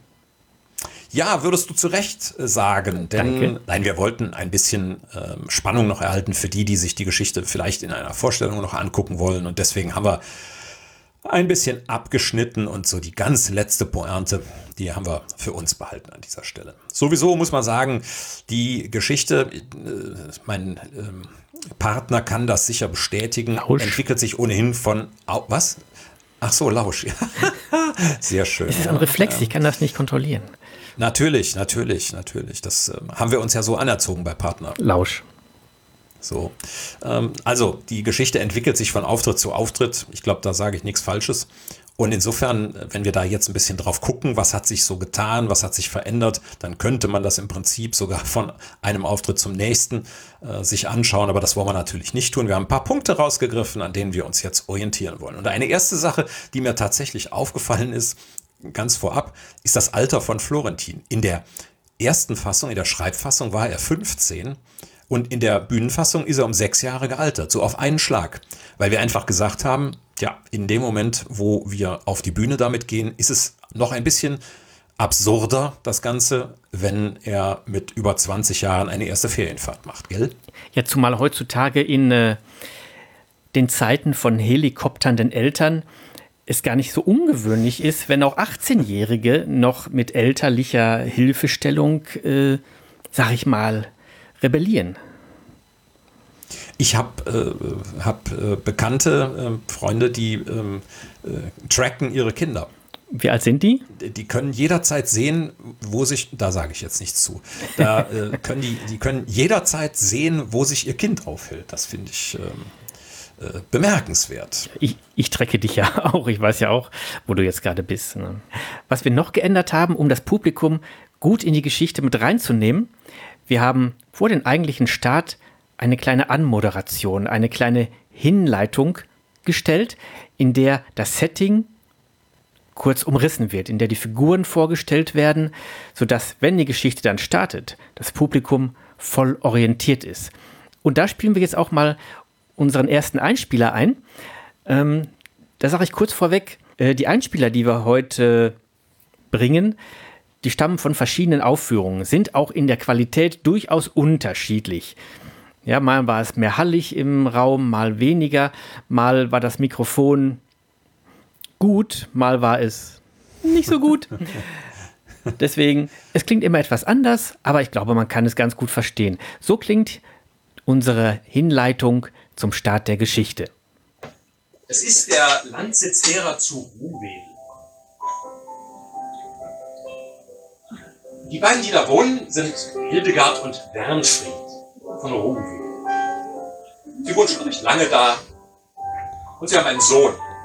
Ja, würdest du zu Recht sagen, denn Danke. Nein, wir wollten ein bisschen ähm, Spannung noch erhalten für die, die sich die Geschichte vielleicht in einer Vorstellung noch angucken wollen, und deswegen haben wir ein bisschen abgeschnitten und so die ganz letzte Pointe, die haben wir für uns behalten an dieser Stelle. Sowieso muss man sagen, die Geschichte, äh, mein ähm, Partner kann das sicher bestätigen, Lausch. entwickelt sich ohnehin von, au, was? Ach so, Lausch, ja. Sehr schön. Es ist ein Reflex, ich kann das nicht kontrollieren. Natürlich, natürlich, natürlich. Das ähm, haben wir uns ja so anerzogen bei Partner. Lausch. So. Ähm, also, die Geschichte entwickelt sich von Auftritt zu Auftritt. Ich glaube, da sage ich nichts Falsches. Und insofern, wenn wir da jetzt ein bisschen drauf gucken, was hat sich so getan, was hat sich verändert, dann könnte man das im Prinzip sogar von einem Auftritt zum nächsten äh, sich anschauen. Aber das wollen wir natürlich nicht tun. Wir haben ein paar Punkte rausgegriffen, an denen wir uns jetzt orientieren wollen. Und eine erste Sache, die mir tatsächlich aufgefallen ist, ganz vorab, ist das Alter von Florentin. In der ersten Fassung, in der Schreibfassung war er fünfzehn und in der Bühnenfassung ist er um sechs Jahre gealtert, so auf einen Schlag. Weil wir einfach gesagt haben, ja, in dem Moment, wo wir auf die Bühne damit gehen, ist es noch ein bisschen absurder, das Ganze, wenn er mit über zwanzig Jahren eine erste Ferienfahrt macht, gell? Ja, zumal heutzutage in äh, den Zeiten von helikopternden Eltern es gar nicht so ungewöhnlich ist, wenn auch achtzehnjährige noch mit elterlicher Hilfestellung, äh, sag ich mal, rebellieren. Ich habe äh, hab, äh, bekannte äh, Freunde, die äh, äh, tracken ihre Kinder. Wie alt sind die? Die können jederzeit sehen, wo sich, da sage ich jetzt nichts zu, da äh, können die, die können jederzeit sehen, wo sich ihr Kind aufhält. Das finde ich ähm, äh, bemerkenswert. Ich, ich trecke dich ja auch, ich weiß ja auch, wo du jetzt gerade bist. Ne? Was wir noch geändert haben, um das Publikum gut in die Geschichte mit reinzunehmen, wir haben vor den eigentlichen Start eine kleine Anmoderation, eine kleine Hinleitung gestellt, in der das Setting kurz umrissen wird, in der die Figuren vorgestellt werden, sodass, wenn die Geschichte dann startet, das Publikum voll orientiert ist. Und da spielen wir jetzt auch mal unseren ersten Einspieler ein. Ähm, da sage ich kurz vorweg, äh, die Einspieler, die wir heute bringen, die stammen von verschiedenen Aufführungen, sind auch in der Qualität durchaus unterschiedlich. Ja, mal war es mehr hallig im Raum, mal weniger, mal war das Mikrofon gut, mal war es nicht so gut. Deswegen, es klingt immer etwas anders, aber ich glaube, man kann es ganz gut verstehen. So klingt unsere Hinleitung zum Start der Geschichte. Es ist der Landsitz derer zu Ruhwedel. Die beiden, die da wohnen, sind Hildegard und Wernfried von Ruhwedel. Sie wohnen schon recht lange da und sie haben einen Sohn,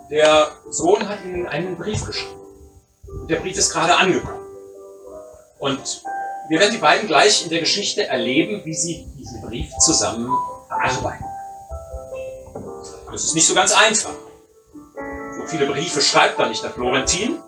der Sohn hat Ihnen einen Brief geschrieben. Der Brief ist gerade angekommen. Und wir werden die beiden gleich in der Geschichte erleben, wie sie diesen Brief zusammen bearbeiten. Das ist nicht so ganz einfach. So viele Briefe schreibt da nicht der Florentin.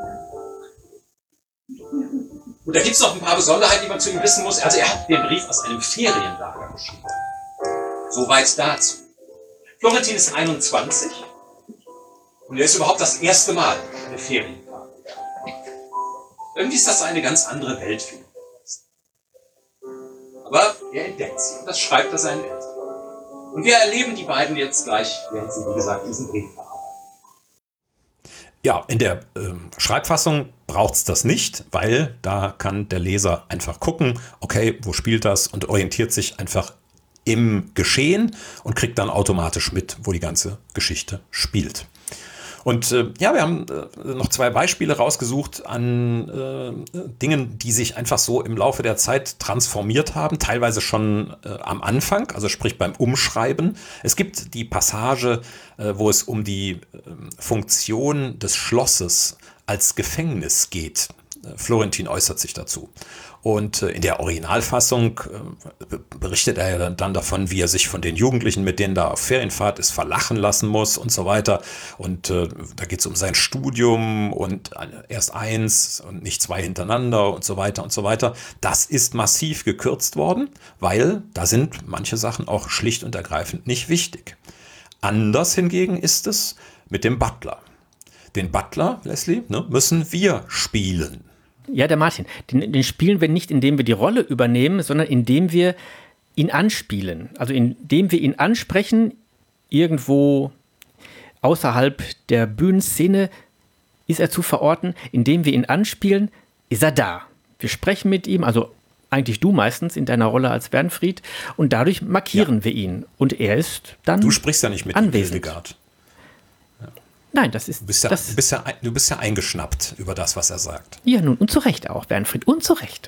Und da gibt es noch ein paar Besonderheiten, die man zu ihm wissen muss. Also er hat den Brief aus einem Ferienlager geschrieben. Soweit dazu. Florentin ist einundzwanzig und er ist überhaupt das erste Mal eine Ferienfahrt. Irgendwie ist das eine ganz andere Welt für ihn. Aber er entdeckt sie und das schreibt er seinen Eltern. Und wir erleben die beiden jetzt gleich, während sie, wie gesagt, diesen Brief bearbeiten. Ja, in der äh, Schreibfassung braucht es das nicht, weil da kann der Leser einfach gucken, okay, wo spielt das, und orientiert sich einfach im Geschehen und kriegt dann automatisch mit, wo die ganze Geschichte spielt. Und äh, ja, wir haben äh, noch zwei Beispiele rausgesucht an äh, Dingen, die sich einfach so im Laufe der Zeit transformiert haben, teilweise schon äh, am Anfang, also sprich beim Umschreiben. Es gibt die Passage, äh, wo es um die äh, Funktion des Schlosses als Gefängnis geht. Äh, Florentin äußert sich dazu. Und in der Originalfassung berichtet er ja dann davon, wie er sich von den Jugendlichen, mit denen da auf Ferienfahrt ist, verlachen lassen muss und so weiter. Und äh, da geht es um sein Studium und erst eins und nicht zwei hintereinander und so weiter und so weiter. Das ist massiv gekürzt worden, weil da sind manche Sachen auch schlicht und ergreifend nicht wichtig. Anders hingegen ist es mit dem Butler. Den Butler, Leslie, ne, müssen wir spielen. Ja, der Martin, den, den spielen wir nicht, indem wir die Rolle übernehmen, sondern indem wir ihn anspielen. Also indem wir ihn ansprechen, irgendwo außerhalb der Bühnenszene ist er zu verorten. Indem wir ihn anspielen, ist er da. Wir sprechen mit ihm, also eigentlich du meistens in deiner Rolle als Bernfried, und dadurch markieren ja. wir ihn. Und er ist dann Du sprichst ja nicht mit anwesend. Hildegard. Nein, das ist... Du bist, ja, das, du, bist ja, du bist ja eingeschnappt über das, was er sagt. Ja, nun, und zu Recht auch, Bernfried, und zu Recht.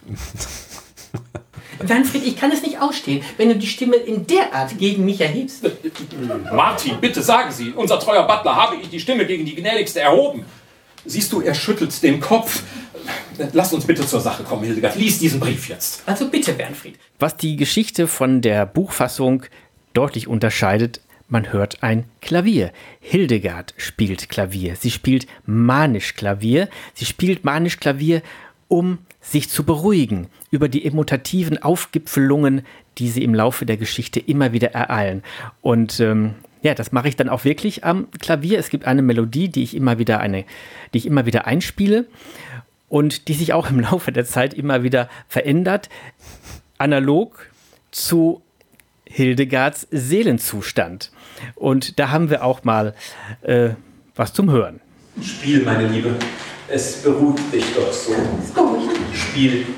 Bernfried, ich kann es nicht ausstehen, wenn du die Stimme in der Art gegen mich erhebst. Martin, bitte sagen Sie, unser treuer Butler habe ich die Stimme gegen die Gnädigste erhoben. Siehst du, er schüttelt den Kopf. Lass uns bitte zur Sache kommen, Hildegard. Lies diesen Brief jetzt. Also bitte, Bernfried. Was die Geschichte von der Buchfassung deutlich unterscheidet, man hört ein Klavier. Hildegard spielt Klavier. Sie spielt manisch Klavier. Sie spielt manisch Klavier, um sich zu beruhigen über die emotativen Aufgipfelungen, die sie im Laufe der Geschichte immer wieder ereilen. Und ähm, ja, das mache ich dann auch wirklich am Klavier. Es gibt eine Melodie, die ich immer wieder eine, die ich immer wieder einspiele und die sich auch im Laufe der Zeit immer wieder verändert, analog zu Hildegards Seelenzustand. Und da haben wir auch mal äh, was zum Hören. Spiel, meine Liebe. Es beruhigt dich doch so. Spiel.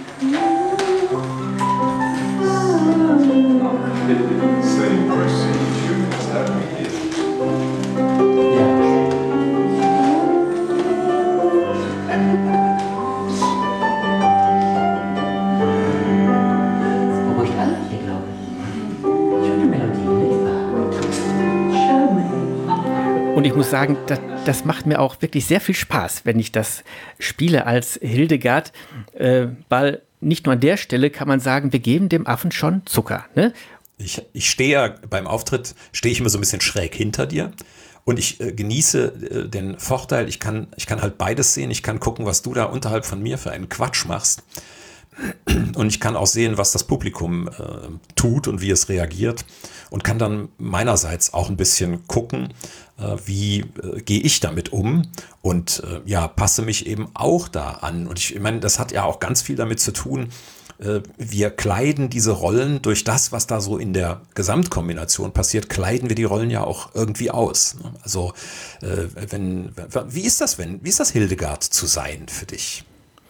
Und ich muss sagen, das, das macht mir auch wirklich sehr viel Spaß, wenn ich das spiele als Hildegard, äh, weil nicht nur an der Stelle kann man sagen, wir geben dem Affen schon Zucker. Ne? Ich, ich stehe ja beim Auftritt, stehe ich immer so ein bisschen schräg hinter dir und ich äh, genieße äh, den Vorteil, ich kann, ich kann halt beides sehen, ich kann gucken, was du da unterhalb von mir für einen Quatsch machst. Und ich kann auch sehen, was das Publikum äh, tut und wie es reagiert und kann dann meinerseits auch ein bisschen gucken, äh, wie äh, gehe ich damit um und äh, ja, passe mich eben auch da an. Und ich, ich meine, das hat ja auch ganz viel damit zu tun, äh, wir kleiden diese Rollen durch das, was da so in der Gesamtkombination passiert, kleiden wir die Rollen ja auch irgendwie aus. Also äh, wenn, wie ist das, wenn, wie ist das, Hildegard zu sein für dich?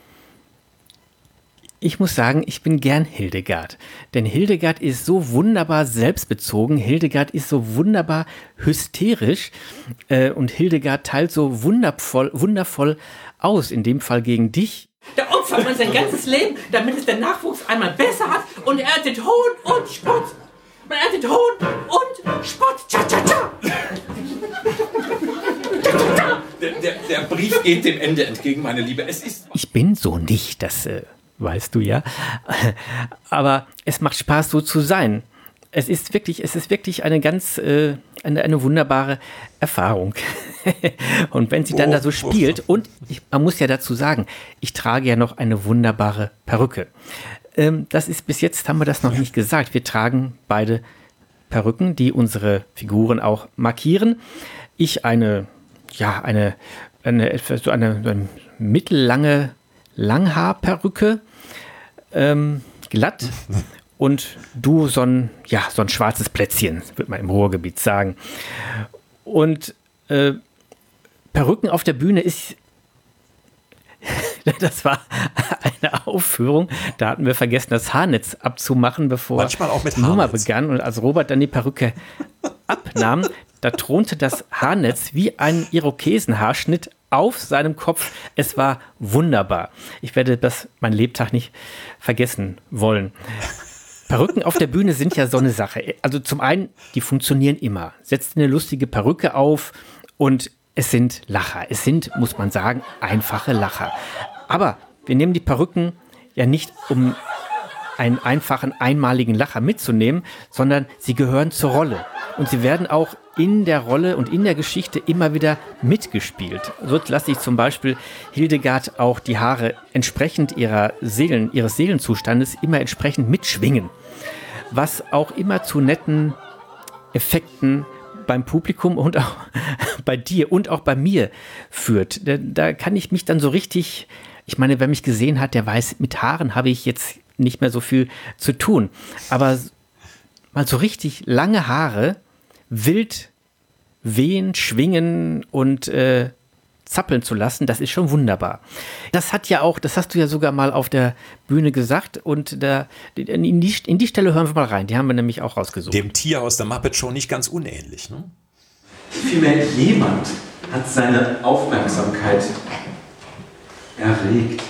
Ich muss sagen, ich bin gern Hildegard. Denn Hildegard ist so wunderbar selbstbezogen. Hildegard ist so wunderbar hysterisch. Äh, und Hildegard teilt so wundervoll, wundervoll aus. In dem Fall gegen dich. Da opfert man sein ganzes Leben, damit es der Nachwuchs einmal besser hat. Und er erntet Hohn und Spott. Man erntet Hohn und Spott. Tcha, tcha, tcha. Der, der, der Brief geht dem Ende entgegen, meine Liebe. Es ist... Ich bin so nicht, das äh, weißt du ja. Aber es macht Spaß, so zu sein. Es ist wirklich, es ist wirklich eine ganz, äh, eine, eine wunderbare Erfahrung. Und wenn sie dann Oh, da so spielt, und ich, man muss ja dazu sagen, ich trage ja noch eine wunderbare Perücke. Ähm, das ist, bis jetzt haben wir das noch nicht gesagt. Wir tragen beide Perücken, die unsere Figuren auch markieren. Ich eine, ja, eine, eine, so eine, eine mittellange Langhaarperücke, ähm, glatt. Und du so ein, ja, so ein schwarzes Plätzchen, würde man im Ruhrgebiet sagen. Und äh, Perücken auf der Bühne ist, das war eine Aufführung, da hatten wir vergessen, das Haarnetz abzumachen, bevor Manchmal auch mit die Nummer Haarnetz. begann. Und als Robert dann die Perücke abnahm, da thronte das Haarnetz wie ein Irokesenhaarschnitt auf seinem Kopf. Es war wunderbar. Ich werde das mein Lebtag nicht vergessen wollen. Perücken auf der Bühne sind ja so eine Sache. Also zum einen, die funktionieren immer. Setzt eine lustige Perücke auf und es sind Lacher. Es sind, muss man sagen, einfache Lacher. Aber wir nehmen die Perücken ja nicht, um einen einfachen, einmaligen Lacher mitzunehmen, sondern sie gehören zur Rolle. Und sie werden auch in der Rolle und in der Geschichte immer wieder mitgespielt. So lasse ich zum Beispiel Hildegard auch die Haare entsprechend ihrer Seelen, ihres Seelenzustandes immer entsprechend mitschwingen. Was auch immer zu netten Effekten beim Publikum und auch bei dir und auch bei mir führt. Da, da kann ich mich dann so richtig, ich meine, wer mich gesehen hat, der weiß, mit Haaren habe ich jetzt nicht mehr so viel zu tun. Aber mal so richtig lange Haare, wild wehen, schwingen und äh, zappeln zu lassen, das ist schon wunderbar. Das hat ja auch, das hast du ja sogar mal auf der Bühne gesagt und da, in, die, in die Stelle hören wir mal rein, die haben wir nämlich auch rausgesucht. Dem Tier aus der Muppet Show nicht ganz unähnlich, ne? Vielmehr jemand hat seine Aufmerksamkeit erregt.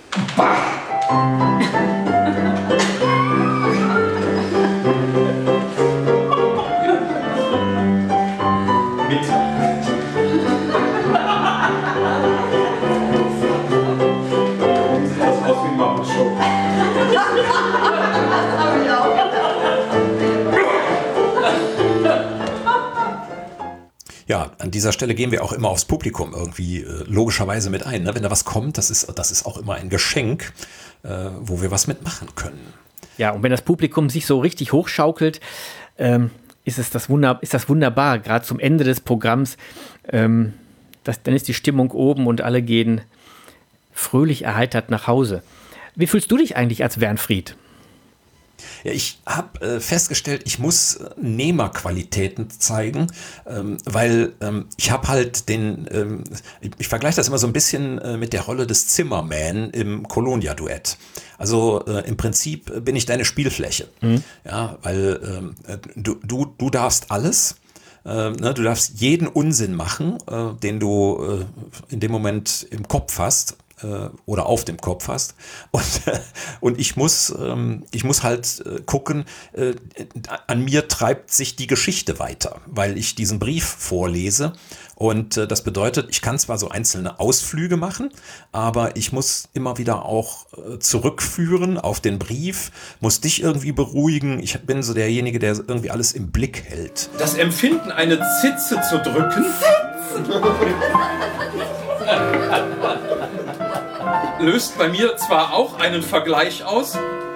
Ja, an dieser Stelle gehen wir auch immer aufs Publikum irgendwie äh, logischerweise mit ein. Ne? Wenn da was kommt, das ist, das ist auch immer ein Geschenk, äh, wo wir was mitmachen können. Ja, und wenn das Publikum sich so richtig hochschaukelt, ähm, ist, es das Wunder, ist das wunderbar. Gerade zum Ende des Programms, ähm, das, dann ist die Stimmung oben und alle gehen fröhlich erheitert nach Hause. Wie fühlst du dich eigentlich als Wernfried? Ja, ich habe äh, festgestellt, ich muss äh, Nehmerqualitäten zeigen, ähm, weil ähm, ich habe halt den, ähm, ich, ich vergleiche das immer so ein bisschen äh, mit der Rolle des Zimmerman im Colonia-Duett. Also äh, im Prinzip bin ich deine Spielfläche, mhm. ja, weil ähm, du, du, du darfst alles. Äh, ne, du darfst jeden Unsinn machen, äh, den du äh, in dem Moment im Kopf hast. Oder auf dem Kopf hast. Und, und ich muss, ich muss halt gucken, an mir treibt sich die Geschichte weiter, weil ich diesen Brief vorlese. Und das bedeutet, ich kann zwar so einzelne Ausflüge machen, aber ich muss immer wieder auch zurückführen auf den Brief, muss dich irgendwie beruhigen. Ich bin so derjenige, der irgendwie alles im Blick hält. Das Empfinden, eine Zitze zu drücken. Zitze! Löst bei mir zwar auch einen Vergleich aus.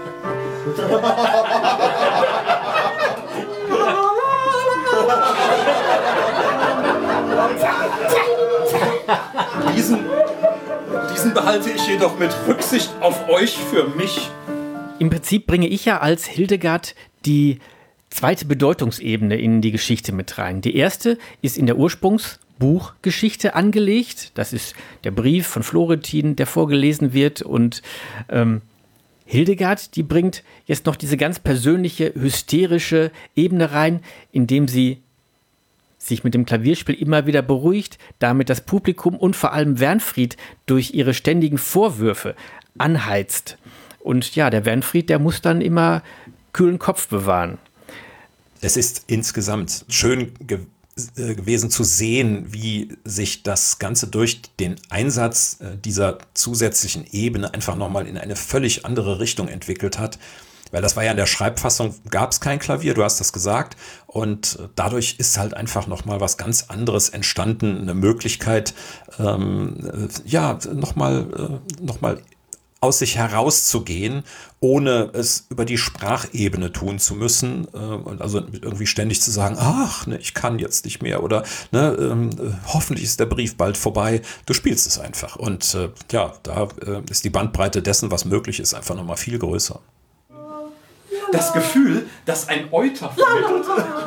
Diesen, diesen behalte ich jedoch mit Rücksicht auf euch für mich. Im Prinzip bringe ich ja als Hildegard die zweite Bedeutungsebene in die Geschichte mit rein. Die erste ist in der Ursprungs- Buchgeschichte angelegt. Das ist der Brief von Florentin, der vorgelesen wird. Und ähm, Hildegard, die bringt jetzt noch diese ganz persönliche, hysterische Ebene rein, indem sie sich mit dem Klavierspiel immer wieder beruhigt, damit das Publikum und vor allem Wernfried durch ihre ständigen Vorwürfe anheizt. Und ja, der Wernfried, der muss dann immer kühlen Kopf bewahren. Es ist insgesamt schön ge- äh, gewesen zu sehen, wie sich das Ganze durch den Einsatz äh, dieser zusätzlichen Ebene einfach nochmal in eine völlig andere Richtung entwickelt hat. Weil das war ja in der Schreibfassung, gab es kein Klavier, du hast das gesagt. Und dadurch ist halt einfach nochmal was ganz anderes entstanden. Eine Möglichkeit, ähm, ja, nochmal äh, noch mal aus sich herauszugehen, ohne es über die Sprachebene tun zu müssen. Äh, und also irgendwie ständig zu sagen, ach, ne, ich kann jetzt nicht mehr. Oder ne, ähm, hoffentlich ist der Brief bald vorbei. Du spielst es einfach. Und äh, ja, da äh, ist die Bandbreite dessen, was möglich ist, einfach nochmal viel größer. Das Gefühl, dass ein Euter vermittelt,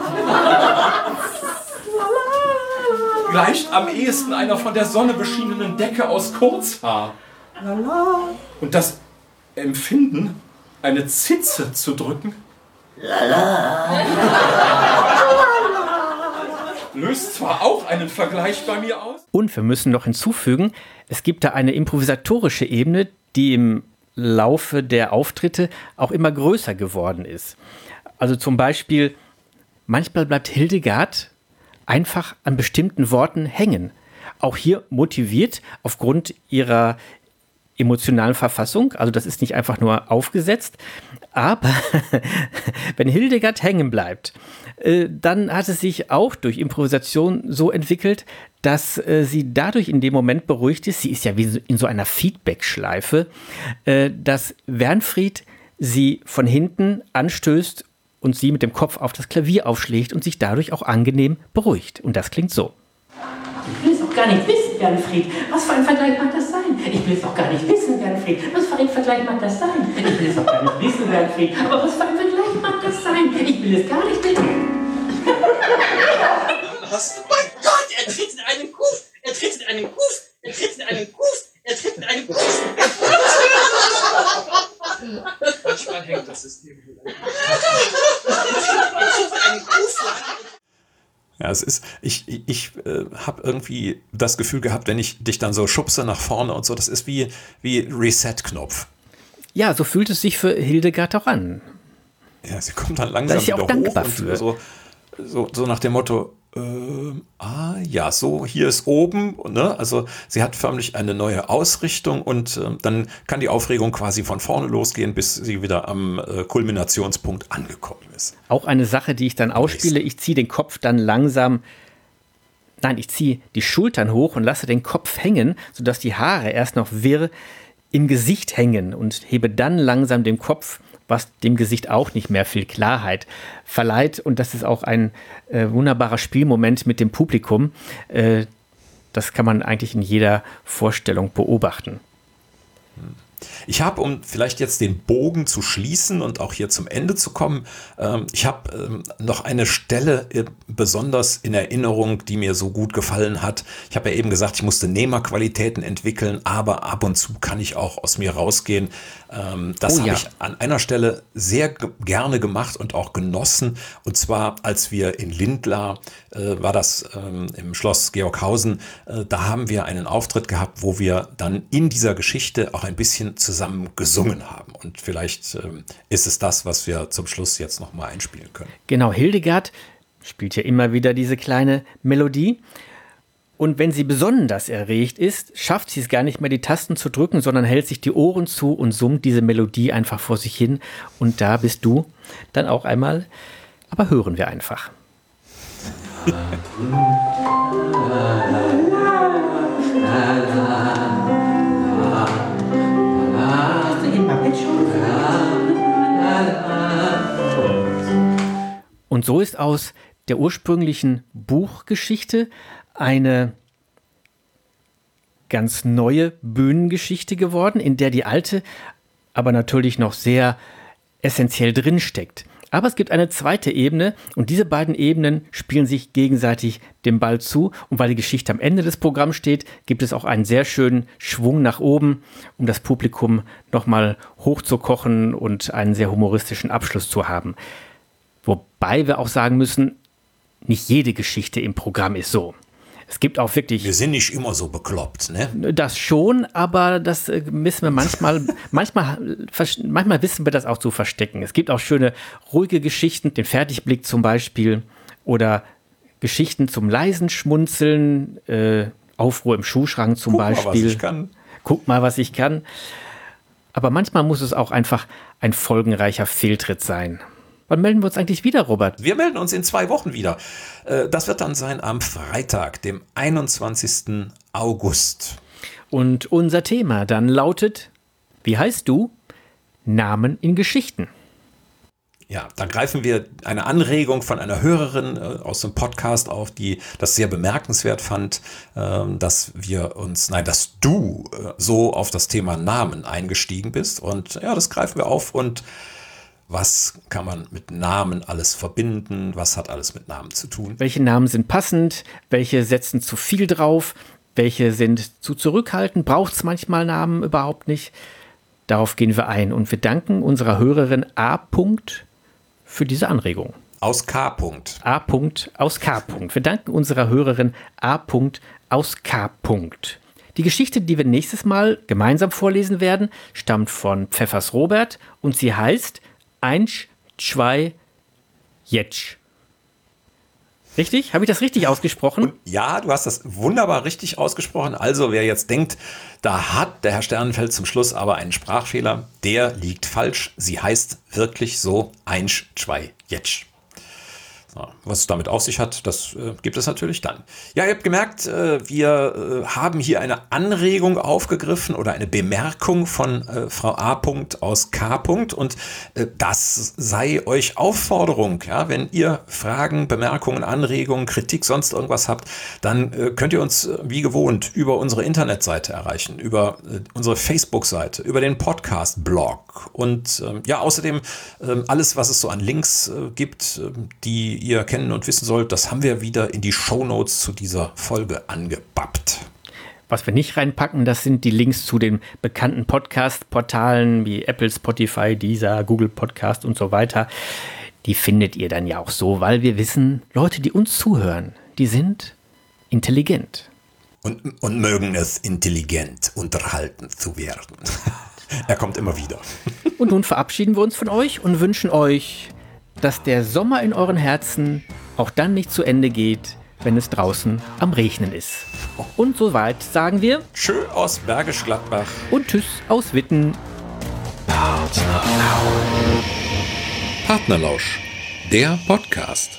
gleicht am ehesten einer von der Sonne beschienenen Decke aus Kurzhaar. Und das Empfinden, eine Zitze zu drücken, löst zwar auch einen Vergleich bei mir aus. Und wir müssen noch hinzufügen, es gibt da eine improvisatorische Ebene, die im Laufe der Auftritte auch immer größer geworden ist. Also zum Beispiel, manchmal bleibt Hildegard einfach an bestimmten Worten hängen. Auch hier motiviert aufgrund ihrer emotionalen Verfassung, also das ist nicht einfach nur aufgesetzt, aber wenn Hildegard hängen bleibt, äh, dann hat es sich auch durch Improvisation so entwickelt, dass äh, sie dadurch in dem Moment beruhigt ist, sie ist ja wie in so einer Feedback-Schleife, äh, dass Wernfried sie von hinten anstößt und sie mit dem Kopf auf das Klavier aufschlägt und sich dadurch auch angenehm beruhigt. Und das klingt so. Ich will es doch gar nicht wissen, Wernfried. Was für ein Vergleich mag das sein? Ich will es doch gar nicht wissen, Wernfried. Was für ein Vergleich mag das sein? Ich will es doch gar nicht wissen, Wernfried. Aber was für ein Vergleich mag das sein? Ich will es gar nicht wissen. Was? Mein Gott, er tritt in einen Kuf! Er tritt in einen Kuf! Er tritt in einen Kuf! Er tritt in einen Kuf! Manchmal hängt das System. Er tritt in einen Kuf! Ja, es ist, ich, ich, ich äh, habe irgendwie das Gefühl gehabt, wenn ich dich dann so schubse nach vorne und so, das ist wie, wie Reset-Knopf. Ja, so fühlt es sich für Hildegard auch an. Ja, sie kommt dann langsam Da ist sie wieder auch dankbar hoch und für. So, so, so nach dem Motto, ähm, ah ja, so, hier ist oben, ne? Also sie hat förmlich eine neue Ausrichtung und äh, dann kann die Aufregung quasi von vorne losgehen, bis sie wieder am äh, Kulminationspunkt angekommen ist. Auch eine Sache, die ich dann ausspiele, ich ziehe den Kopf dann langsam, nein, ich ziehe die Schultern hoch und lasse den Kopf hängen, sodass die Haare erst noch wirr im Gesicht hängen und hebe dann langsam den Kopf, was dem Gesicht auch nicht mehr viel Klarheit verleiht. Und das ist auch ein äh, wunderbarer Spielmoment mit dem Publikum. Äh, das kann man eigentlich in jeder Vorstellung beobachten. Ich habe, um vielleicht jetzt den Bogen zu schließen und auch hier zum Ende zu kommen, ähm, ich habe ähm, noch eine Stelle äh, besonders in Erinnerung, die mir so gut gefallen hat. Ich habe ja eben gesagt, ich musste Nehmerqualitäten entwickeln, aber ab und zu kann ich auch aus mir rausgehen. Ähm, das Oh habe ja. ich an einer Stelle sehr ge- gerne gemacht und auch genossen. Und zwar, als wir in Lindlar, äh, war das ähm, im Schloss Georghausen, äh, da haben wir einen Auftritt gehabt, wo wir dann in dieser Geschichte auch ein bisschen zusammen gesungen haben. Und vielleicht ähm, ist es das, was wir zum Schluss jetzt nochmal einspielen können. Genau, Hildegard spielt ja immer wieder diese kleine Melodie. Und wenn sie besonders erregt ist, schafft sie es gar nicht mehr, die Tasten zu drücken, sondern hält sich die Ohren zu und summt diese Melodie einfach vor sich hin. Und da bist du dann auch einmal, aber hören wir einfach. Und so ist aus der ursprünglichen Buchgeschichte eine ganz neue Bühnengeschichte geworden, in der die alte aber natürlich noch sehr essentiell drinsteckt. Aber es gibt eine zweite Ebene und diese beiden Ebenen spielen sich gegenseitig den Ball zu. Und weil die Geschichte am Ende des Programms steht, gibt es auch einen sehr schönen Schwung nach oben, um das Publikum nochmal hochzukochen und einen sehr humoristischen Abschluss zu haben. Wobei wir auch sagen müssen, nicht jede Geschichte im Programm ist so. Es gibt auch wirklich... Wir sind nicht immer so bekloppt, ne? Das schon, aber das äh, müssen wir manchmal, manchmal, vers- manchmal wissen wir das auch zu verstecken. Es gibt auch schöne, ruhige Geschichten, den Fertigblick zum Beispiel, oder Geschichten zum leisen Schmunzeln, äh, Aufruhr im Schuhschrank zum Guck Beispiel. Mal, was ich kann. Guck mal, was ich kann. Aber manchmal muss es auch einfach ein folgenreicher Fehltritt sein. Wann melden wir uns eigentlich wieder, Robert? Wir melden uns in zwei Wochen wieder. Äh, Das wird dann sein am Freitag, dem einundzwanzigsten August. Und unser Thema dann lautet, wie heißt du? Namen in Geschichten. Ja, da greifen wir eine Anregung von einer Hörerin äh, aus dem Podcast auf, die das sehr bemerkenswert fand, ähm, dass wir uns, nein, dass du äh, so auf das Thema Namen eingestiegen bist. Und ja, das greifen wir auf. Und was kann man mit Namen alles verbinden? Was hat alles mit Namen zu tun? Welche Namen sind passend? Welche setzen zu viel drauf? Welche sind zu zurückhaltend? Braucht es manchmal Namen überhaupt nicht? Darauf gehen wir ein. Und wir danken unserer Hörerin A. für diese Anregung. Aus K. -Punkt. A. aus K. Wir danken unserer Hörerin A. aus K. Die Geschichte, die wir nächstes Mal gemeinsam vorlesen werden, stammt von Pfeffers Robert und sie heißt Eins, zwei, Jetsch. Richtig? Habe ich das richtig ausgesprochen? Ja, du hast das wunderbar richtig ausgesprochen. Also wer jetzt denkt, da hat der Herr Sternenfeld zum Schluss aber einen Sprachfehler, der liegt falsch. Sie heißt wirklich so Eins, zwei, Jetsch. So, was es damit auf sich hat, das äh, gibt es natürlich dann. Ja, ihr habt gemerkt, äh, wir äh, haben hier eine Anregung aufgegriffen oder eine Bemerkung von äh, Frau A. aus K. Und äh, das sei euch Aufforderung. Ja? Wenn ihr Fragen, Bemerkungen, Anregungen, Kritik, sonst irgendwas habt, dann äh, könnt ihr uns äh, wie gewohnt über unsere Internetseite erreichen, über äh, unsere Facebook-Seite, über den Podcast-Blog und äh, ja, außerdem äh, alles, was es so an Links äh, gibt, äh, die ihr kennen und wissen sollt, das haben wir wieder in die Shownotes zu dieser Folge angebappt. Was wir nicht reinpacken, das sind die Links zu den bekannten Podcast-Portalen wie Apple, Spotify, Deezer, Google Podcast und so weiter. Die findet ihr dann ja auch so, weil wir wissen, Leute, die uns zuhören, die sind intelligent. Und, und mögen es intelligent unterhalten zu werden. Er kommt immer wieder. Und nun verabschieden wir uns von euch und wünschen euch, dass der Sommer in euren Herzen auch dann nicht zu Ende geht, wenn es draußen am Regnen ist. Und soweit sagen wir Tschö aus Bergisch Gladbach und Tschüss aus Witten. Partnerlausch, der Podcast.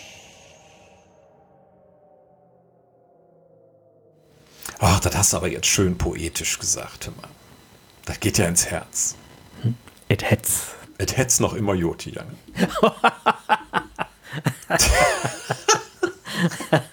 Ach, das hast du aber jetzt schön poetisch gesagt. Hör mal. Das geht ja ins Herz. Et hetz. Et hetz noch immer Joti, Jange.